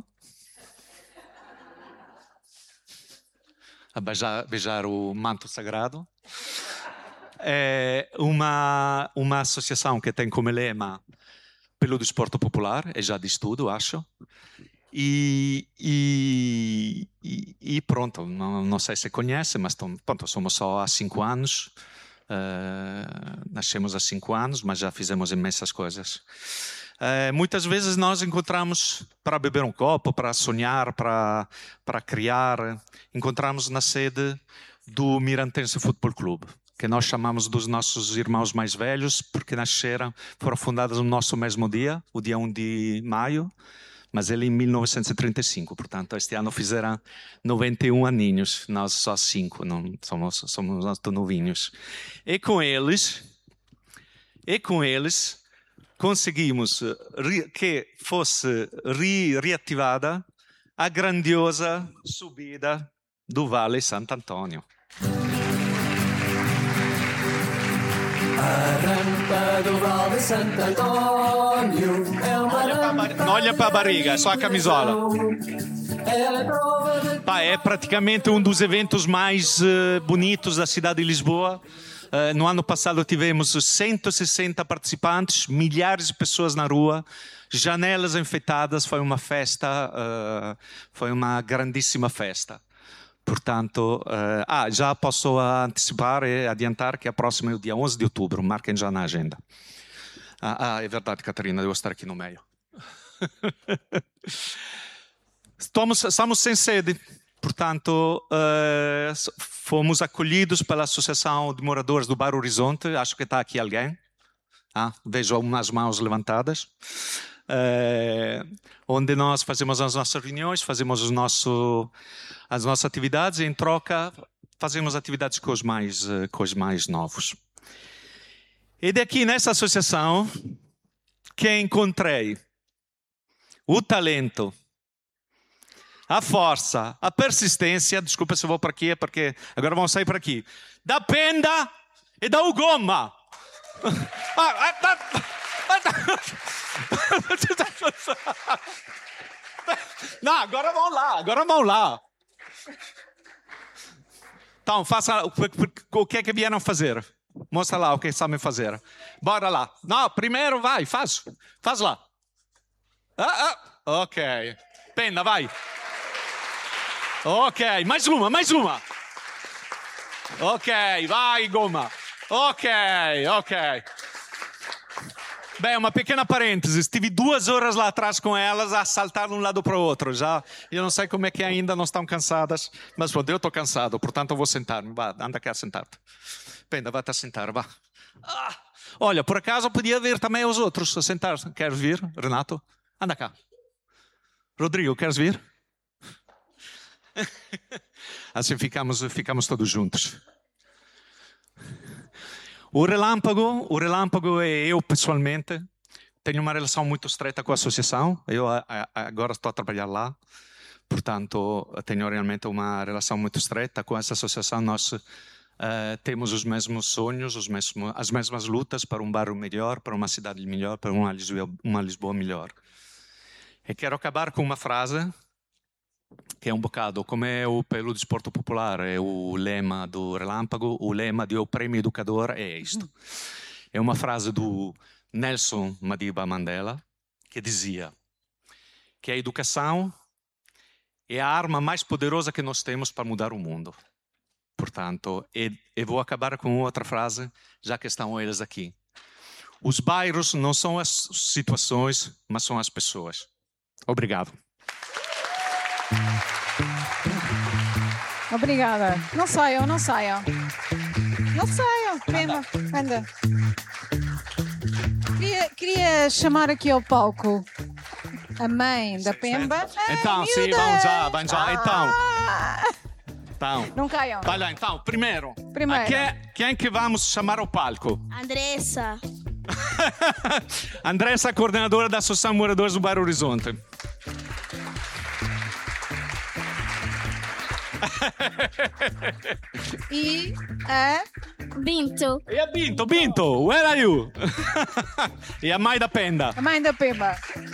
A beijar, beijar o manto sagrado. É uma, uma associação que tem como lema pelo desporto popular, é já de estudo, acho. E, e, e pronto, não, não sei se conhece, mas pronto, somos só há cinco anos. Uh, nascemos há cinco anos, mas já fizemos imensas coisas. Uh, muitas vezes nós encontramos para beber um copo, para sonhar, para, para criar, encontramos na sede do Mirantense Futebol Clube, que nós chamamos dos nossos irmãos mais velhos, porque nasceram, foram fundados no nosso mesmo dia, o dia um de maio, mas ele em mil novecentos e trinta e cinco, portanto, este ano fizeram noventa e um aninhos, nós só cinco, não, somos, somos muito novinhos. E com eles, e com eles conseguimos que fosse re, reativada a grandiosa subida do Vale Santo Antônio. A rampa do Vale Santo Antônio é uma rampa... Não olha para a barriga, é só a camisola. Pá, é praticamente um dos eventos mais uh, bonitos da cidade de Lisboa. Uh, no ano passado tivemos cento e sessenta participantes, milhares de pessoas na rua, janelas enfeitadas, foi uma festa, uh, foi uma grandíssima festa. Portanto, uh, ah, já posso antecipar e adiantar que a próxima é o dia onze de outubro, marquem já na agenda. Ah, ah é verdade, Catarina, eu vou estar aqui no meio. estamos, estamos sem sede, portanto, uh, fomos acolhidos pela Associação de Moradores do Bairro Horizonte, acho que está aqui alguém. Ah, vejo algumas mãos levantadas. é, onde nós fazemos as nossas reuniões, fazemos os nosso, as nossas atividades e, em troca, fazemos atividades com os mais, com os mais novos. E daqui, nessa associação, que encontrei o talento, a força, a persistência, desculpa se eu vou para aqui, é porque agora vamos sair para aqui, da Penda e da Ugoma. Não, agora vamos lá, agora vamos lá. Então, faça o que é que vieram fazer. Mostra lá o que sabem fazer. Bora lá. Não, primeiro vai, faz. Faz lá. Ah, ah. Ok. Penda, vai. Ok, mais uma, mais uma. Ok, vai, Goma. Ok, ok. Bem, uma pequena parêntese. Estive duas horas lá atrás com elas a saltar de um lado para o outro. Já, eu não sei como é que ainda não estão cansadas, mas pronto, eu estou cansado, portanto eu vou sentar-me. Vá, anda cá, sentar-te. Penda, vai-te a sentar, vá. Ah, olha, por acaso podia ver também os outros a sentar. Queres vir, Renato? Anda cá. Rodrigo, queres vir? Assim ficamos, ficamos todos juntos. O Relâmpago, o Relâmpago e eu pessoalmente tenho uma relação muito estreita com a associação. Eu a, a, agora estou a trabalhar lá, portanto tenho realmente uma relação muito estreita com essa associação. Nós uh, temos os mesmos sonhos, os mesmos, as mesmas lutas para um bairro melhor, para uma cidade melhor, para uma Lisboa, uma Lisboa melhor. E quero acabar com uma frase que é um bocado como é o pelo desporto popular, é o lema do Relâmpago, o lema do Prêmio Educador é isto. É uma frase do Nelson Madiba Mandela, que dizia que a educação é a arma mais poderosa que nós temos para mudar o mundo. Portanto, eu vou acabar com outra frase, já que estão eles aqui. Os bairros não são as situações, mas são as pessoas. Obrigado. Obrigada. Não saiam, não saiam. Não saiam. Pemba, anda. Queria, queria chamar aqui ao palco a mãe da Pemba. Então, Ai, sim, vamos já, vamos já. Então. Então. Não caiam. Vai lá, então. Primeiro. Primeiro. Quem, quem que vamos chamar ao palco? Andressa. Andressa, coordenadora da Associação de Moradores do Bairro Horizonte. E a Binto. E a Binto, Binto, where are you? E a mãe da Penda. A mãe da Pemba.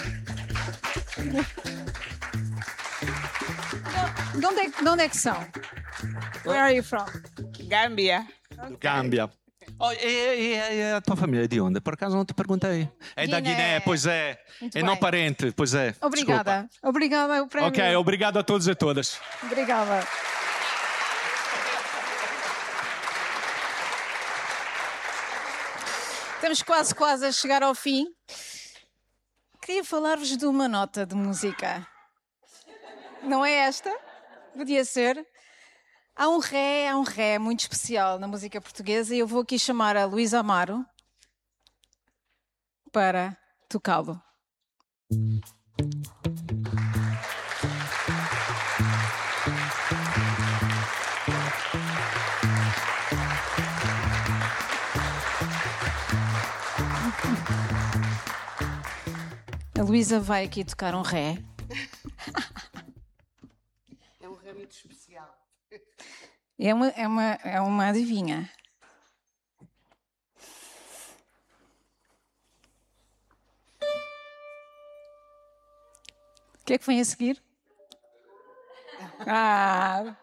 De onde, é, de onde é que são? Where are you from? Gâmbia. Okay. Gâmbia. Oh, e, e, e a tua família é de onde? Por acaso não te perguntei. É Guiné. Da Guiné, pois é. Muito é bem. Não parente, pois é. Obrigada. Desculpa. Obrigada ao prémio. Ok, obrigado a todos e todas. Obrigada. Estamos quase, quase a chegar ao fim. Queria falar-vos de uma nota de música. Não é esta? Podia ser. Há um ré, há um ré muito especial na música portuguesa e eu vou aqui chamar a Luísa Amaro para tocá-lo. A Luísa vai aqui tocar um ré. É um ré muito especial. É uma, é uma, é uma adivinha. O que é que vem a seguir? Ah!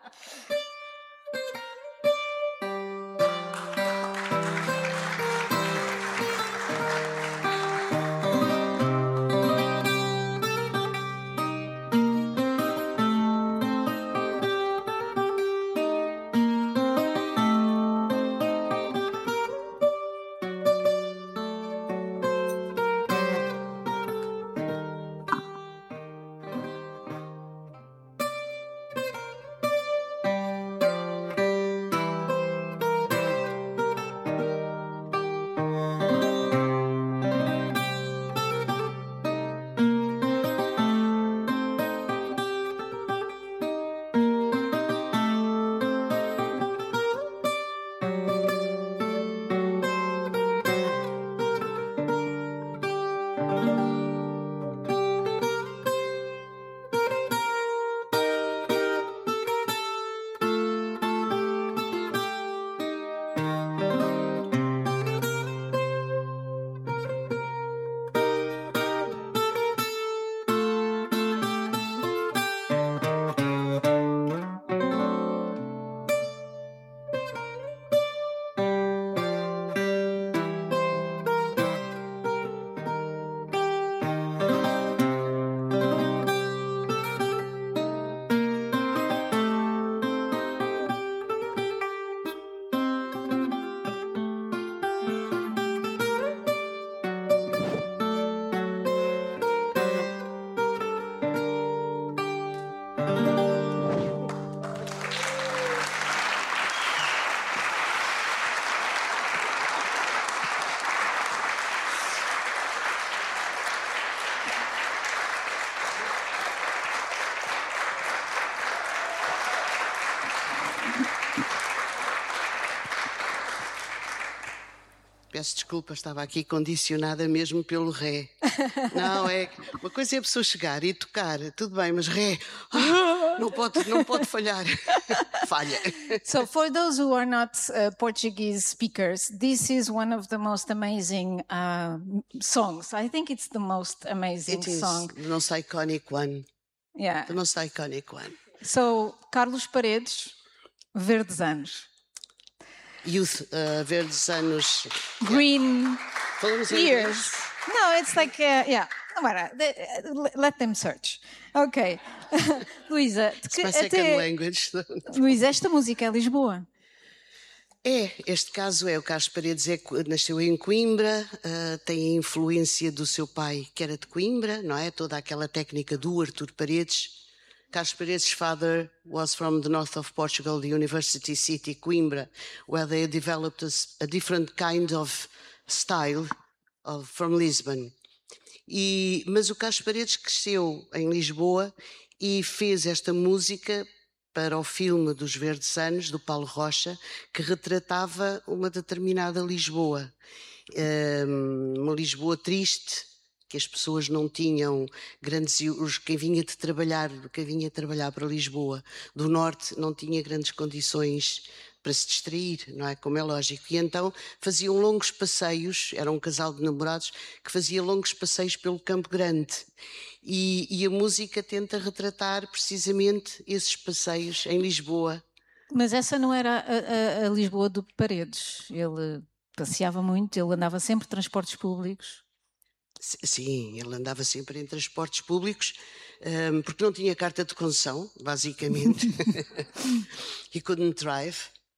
Peço desculpa, estava aqui condicionada mesmo pelo ré. Não, é uma coisa é a pessoa chegar e tocar, tudo bem, mas ré, ah, não pode, não pode falhar. Falha. So for those who are not uh, Portuguese speakers, this is one of the most amazing uh, songs. I think it's the most amazing It is song. the most iconic one. Yeah. The most iconic one. So Carlos Paredes, Verdes Anos. Youth, uh, Verdes Anos. Green Falamos em years. inglês? No, it's like, uh, yeah. Agora, let them search. Ok. Luísa, It's my second language. Luísa, esta música é Lisboa. É, este caso é, o Carlos Paredes é, nasceu em Coimbra, uh, tem a influência do seu pai, que era de Coimbra, não é? Toda aquela técnica do Artur Paredes. Carlos Paredes' father was from the north of Portugal, the university city, Coimbra, where they developed a, a different kind of style of, from Lisbon. E, mas o Carlos Paredes cresceu em Lisboa e fez esta música para o filme dos Verdes Anos, do Paulo Rocha, que retratava uma determinada Lisboa. Uma Lisboa triste, que as pessoas não tinham grandes... Os, quem vinha de trabalhar, quem vinha trabalhar para Lisboa do Norte não tinha grandes condições para se distrair, não é? Como é lógico. E então faziam longos passeios, era um casal de namorados que fazia longos passeios pelo Campo Grande. E, e a música tenta retratar precisamente esses passeios em Lisboa. Mas essa não era a, a, a Lisboa do Paredes. Ele passeava muito, ele andava sempre em transportes públicos. Sim, ele andava sempre em transportes públicos, um, porque não tinha carta de condução, basicamente. He couldn't drive.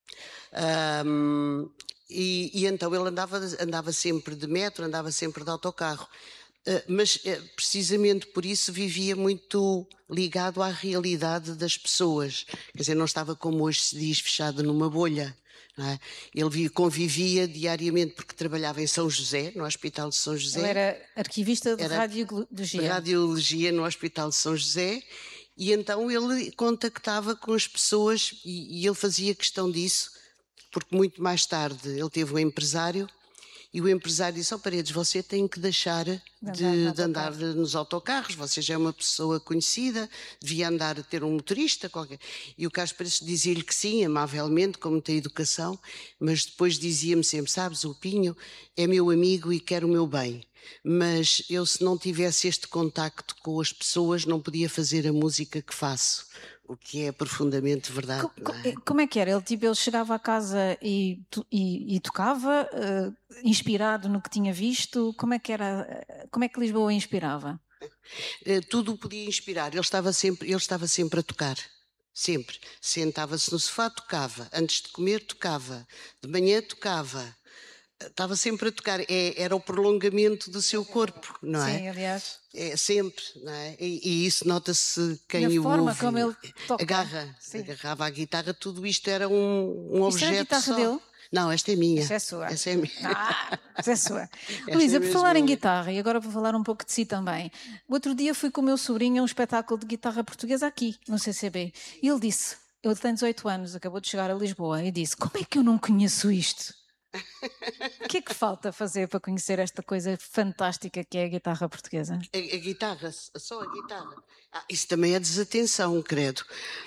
Um, e, e então ele andava, andava sempre de metro, andava sempre de autocarro. Uh, mas uh, precisamente por isso vivia muito ligado à realidade das pessoas. Quer dizer, não estava como hoje se diz, fechado numa bolha. Não é? Ele convivia diariamente porque trabalhava em São José, no Hospital de São José. Ele era arquivista de era radiologia. radiologia no Hospital de São José. E então ele contactava com as pessoas e, e ele fazia questão disso, porque muito mais tarde ele teve um empresário e o empresário disse: "Ó Paredes, você tem que deixar de, de, de andar nos autocarros, você já é uma pessoa conhecida, devia andar a ter um motorista qualquer." E o Carlos Paredes dizia-lhe que sim, amavelmente, com muita educação, mas depois dizia-me sempre: "Sabes, o Pinho é meu amigo e quer o meu bem, mas eu, se não tivesse este contacto com as pessoas, não podia fazer a música que faço." O que é profundamente verdade. Co não é? Como é que era? Ele, tipo, ele chegava a casa e, e, e tocava, uh, inspirado no que tinha visto? Como é que era? Como é que Lisboa inspirava? Uh, tudo o podia inspirar. Ele estava sempre, ele estava sempre a tocar. Sempre. Sentava-se no sofá, tocava. Antes de comer, tocava. De manhã, tocava. Estava sempre a tocar. É, era o prolongamento do seu corpo, não é? Sim, aliás. É sempre, não é? E, e isso nota-se quem Na o forma ouve. como ele toca. Agarra, Sim. agarrava a guitarra, tudo isto era um, um Isto era a objeto guitarra só. dele? Não, esta é minha. Essa é sua. Essa é minha. Ah, essa é sua. Esta Luísa, é por mesmo falar em minha. guitarra, e agora vou falar um pouco de si também. O outro dia fui com o meu sobrinho a um espetáculo de guitarra portuguesa aqui, no C C B. E ele disse, ele tem dezoito anos, acabou de chegar a Lisboa, e disse: "Como é que eu não conheço isto? O que é que falta fazer para conhecer esta coisa fantástica que é a guitarra portuguesa?" A, a guitarra, só a guitarra. Ah, isso também é desatenção, credo.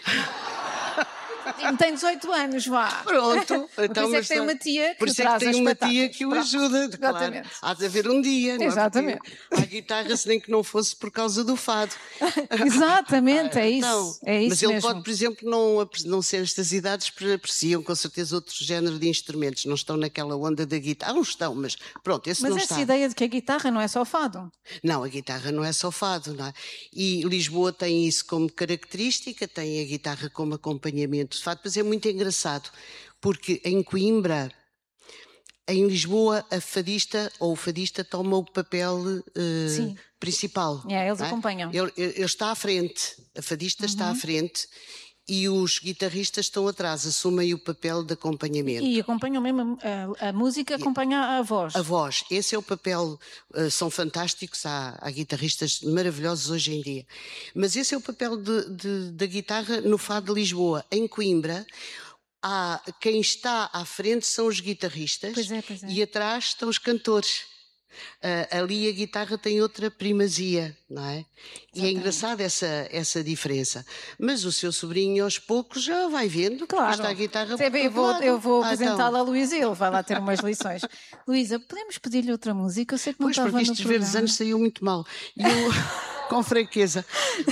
Tem dezoito anos, vá. Pronto. Por Então, isso é mas que tem uma tia que Por isso é traz que a tem uma tia espetáculos. que o Pronto. ajuda. Claro. Exatamente. Há de haver um dia, não é? Exatamente. Porque a guitarra, se nem que não fosse por causa do fado. Exatamente, é isso. Então, é isso mas ele mesmo. pode, por exemplo, não, não ser estas idades, apreciam com certeza outro género de instrumentos. Não estão naquela onda da guitarra. Ah, não estão, mas pronto, esse Mas não essa está. ideia de que a guitarra não é só fado. Não, a guitarra não é só fado, não é? E Lisboa tem isso como característica, tem a guitarra como acompanhamento de fado, mas é muito engraçado, porque em Coimbra, em Lisboa, a fadista ou o fadista toma o papel uh, principal. É, eles não é? acompanham. Ele, ele está à frente, a fadista Uhum. está à frente e os guitarristas estão atrás, assumem o papel de acompanhamento. E acompanham mesmo a, a música, acompanha a voz. A voz, esse é o papel, uh, são fantásticos, há, há guitarristas maravilhosos hoje em dia. Mas esse é o papel de, de, da guitarra no fado de Lisboa. Em Coimbra, há, quem está à frente são os guitarristas Pois é, pois é. e atrás estão os cantores. Uh, ali a guitarra tem outra primazia, não é? E é engraçada essa, essa diferença. Mas o seu sobrinho, aos poucos, já vai vendo que está a guitarra Você por vê, eu todo vou, lado. eu vou Ah, apresentá-la então. a Luísa e ele vai lá ter umas lições. Luísa, podemos pedir-lhe outra música? Eu sei que não Pois, estava porque no estes verdes programa. anos saiu muito mal. E eu, com franqueza,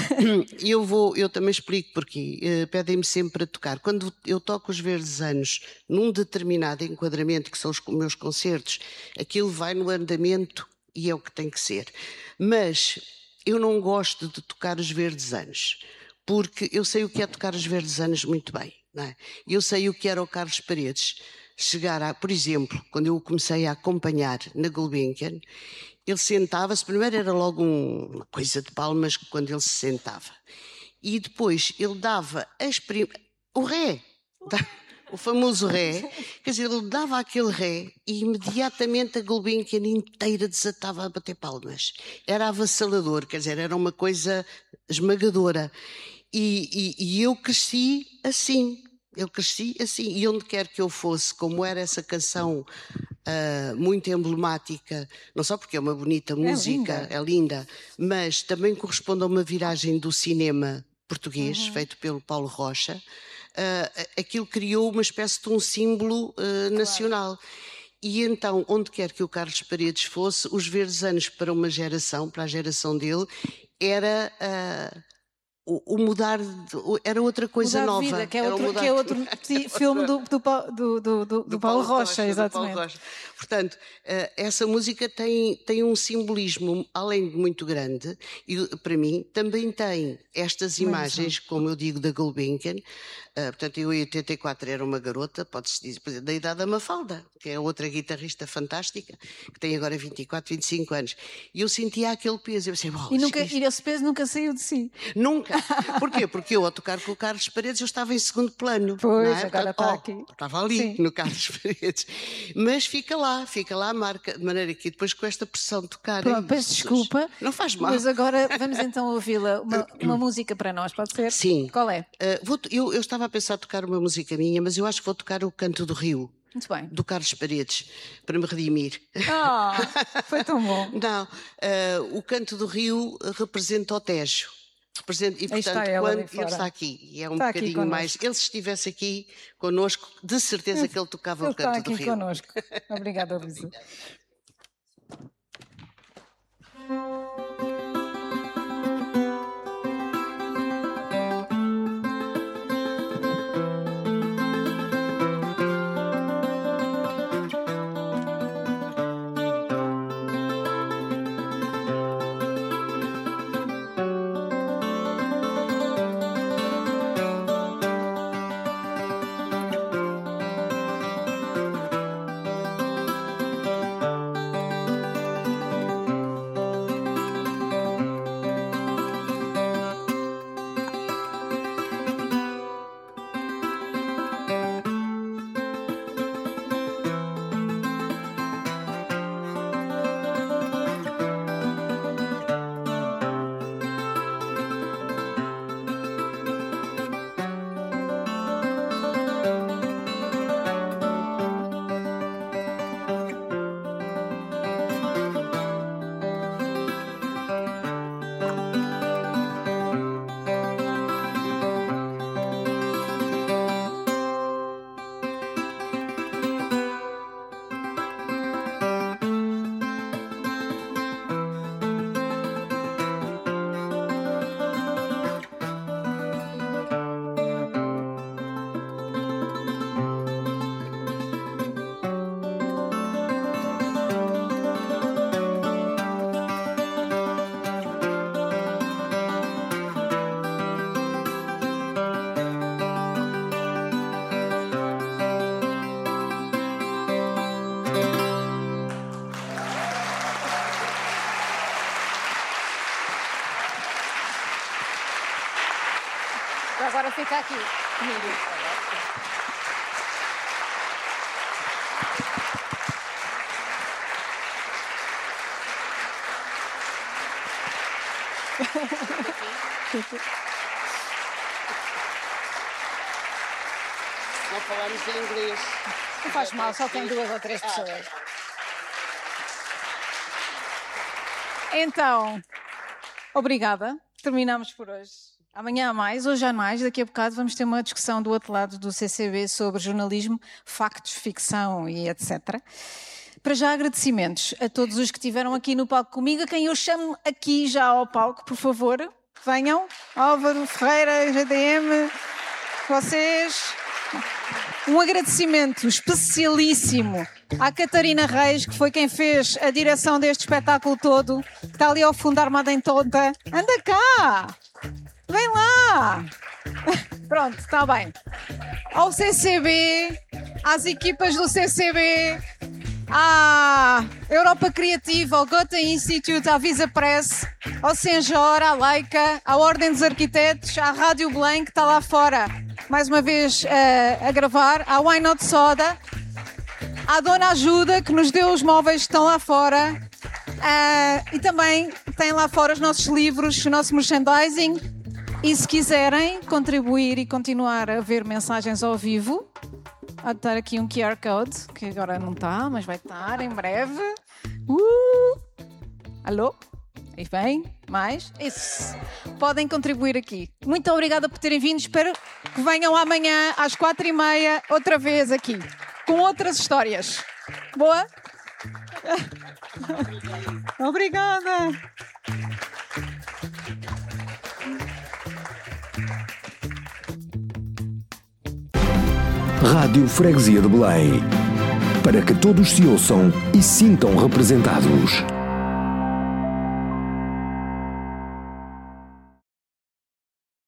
eu, vou, eu também explico porquê. Uh, Pedem-me sempre para tocar. Quando eu toco os verdes anos num determinado enquadramento, que são os meus concertos, aquilo vai no andamento e é o que tem que ser. Mas eu não gosto de tocar os verdes anos, porque eu sei o que é tocar os verdes anos muito bem. Não é? Eu sei o que era o Carlos Paredes chegar a, por exemplo, quando eu o comecei a acompanhar na Gulbenkian, ele sentava-se, primeiro era logo um, uma coisa de palmas quando ele se sentava. E depois ele dava as prim... o ré, o famoso ré, quer dizer, ele dava aquele ré e imediatamente a Gulbenkian inteira desatava a bater palmas. Era avassalador, quer dizer, era uma coisa esmagadora. E, e, e eu cresci assim, eu cresci assim. E onde quer que eu fosse, como era essa canção uh, muito emblemática, não só porque é uma bonita música, é linda, é linda, mas também corresponde a uma viragem do cinema português, uhum. feito pelo Paulo Rocha. Uh, aquilo criou uma espécie de um símbolo uh, nacional. Claro. E então, onde quer que o Carlos Paredes fosse, os verdes anos para uma geração, para a geração dele, era uh, o, o mudar, de, era outra coisa mudar nova. De vida, que, é outro, mudar... que é outro filme do, do, do, do, do, do, do Paulo Rocha, Rocha exatamente. Paulo Rocha. Portanto, uh, essa música tem, tem um simbolismo, além de muito grande, e para mim também tem estas imagens, como eu digo, da Gulbenkian. Uh, portanto, eu em oitenta e quatro era uma garota, pode-se dizer, da idade da Mafalda, que é outra guitarrista fantástica, que tem agora vinte e quatro, vinte e cinco anos. E eu sentia aquele peso. Eu pensei, e, nunca, isto... e esse peso nunca saiu de si? Nunca. Porquê? Porque eu, ao tocar com o Carlos Paredes, eu estava em segundo plano. Pois, não é? agora está oh, aqui. Estava ali, sim, no Carlos Paredes. Mas fica lá, fica lá a marca, de maneira que depois com esta pressão de tocar... Pronto, peço desculpa. Não faz mal. Mas agora vamos então ouvi-la. Uma, uma música para nós, pode ser? Sim. Qual é? Uh, vou, eu, eu estava a pensar tocar uma música minha, mas eu acho que vou tocar o Canto do Rio. Muito bem. Do Carlos Paredes, para me redimir. Ah, foi tão bom. Não, uh, o Canto do Rio representa o Tejo. Representa, e portanto, está quando ele está aqui, e é um está bocadinho mais. Ele, se estivesse aqui connosco, de certeza que ele tocava ele o Canto está do aqui Rio. Connosco. Obrigada, Luísa. Agora fica aqui comigo. Não falamos em inglês. Não faz mal, só tem duas ou três pessoas. Então, obrigada. Terminamos por hoje. Amanhã há mais, hoje há mais. Daqui a bocado vamos ter uma discussão do outro lado do C C B sobre jornalismo, factos, ficção e etcétera. Para já, agradecimentos a todos os que estiveram aqui no palco comigo, a quem eu chamo aqui já ao palco, por favor. Venham. Álvaro Ferreira, G D M, vocês. Um agradecimento especialíssimo à Catarina Reis, que foi quem fez a direção deste espetáculo todo. Está ali ao fundo, armada em tonta. Anda cá! Vem lá! Pronto, está bem. Ao C C B, às equipas do C C B, à Europa Criativa, ao Goethe Institute, à Visa Press, ao Senjor, à Leica, à Ordem dos Arquitetos, à Rádio Belém, que está lá fora, mais uma vez uh, a gravar, à Why Not Soda, à Dona Ajuda, que nos deu os móveis que estão lá fora, uh, e também tem lá fora os nossos livros, o nosso merchandising. E se quiserem contribuir e continuar a ver mensagens ao vivo, há de estar aqui um Q R Code, que agora não está, mas vai estar em breve. Uh! Alô? Aí vem, mais? Isso. Podem contribuir aqui. Muito obrigada por terem vindo. Espero que venham amanhã às quatro e meia, outra vez aqui, com outras histórias. Boa? Obrigada. Rádio Freguesia de Belém. Para que todos se ouçam e sintam representados.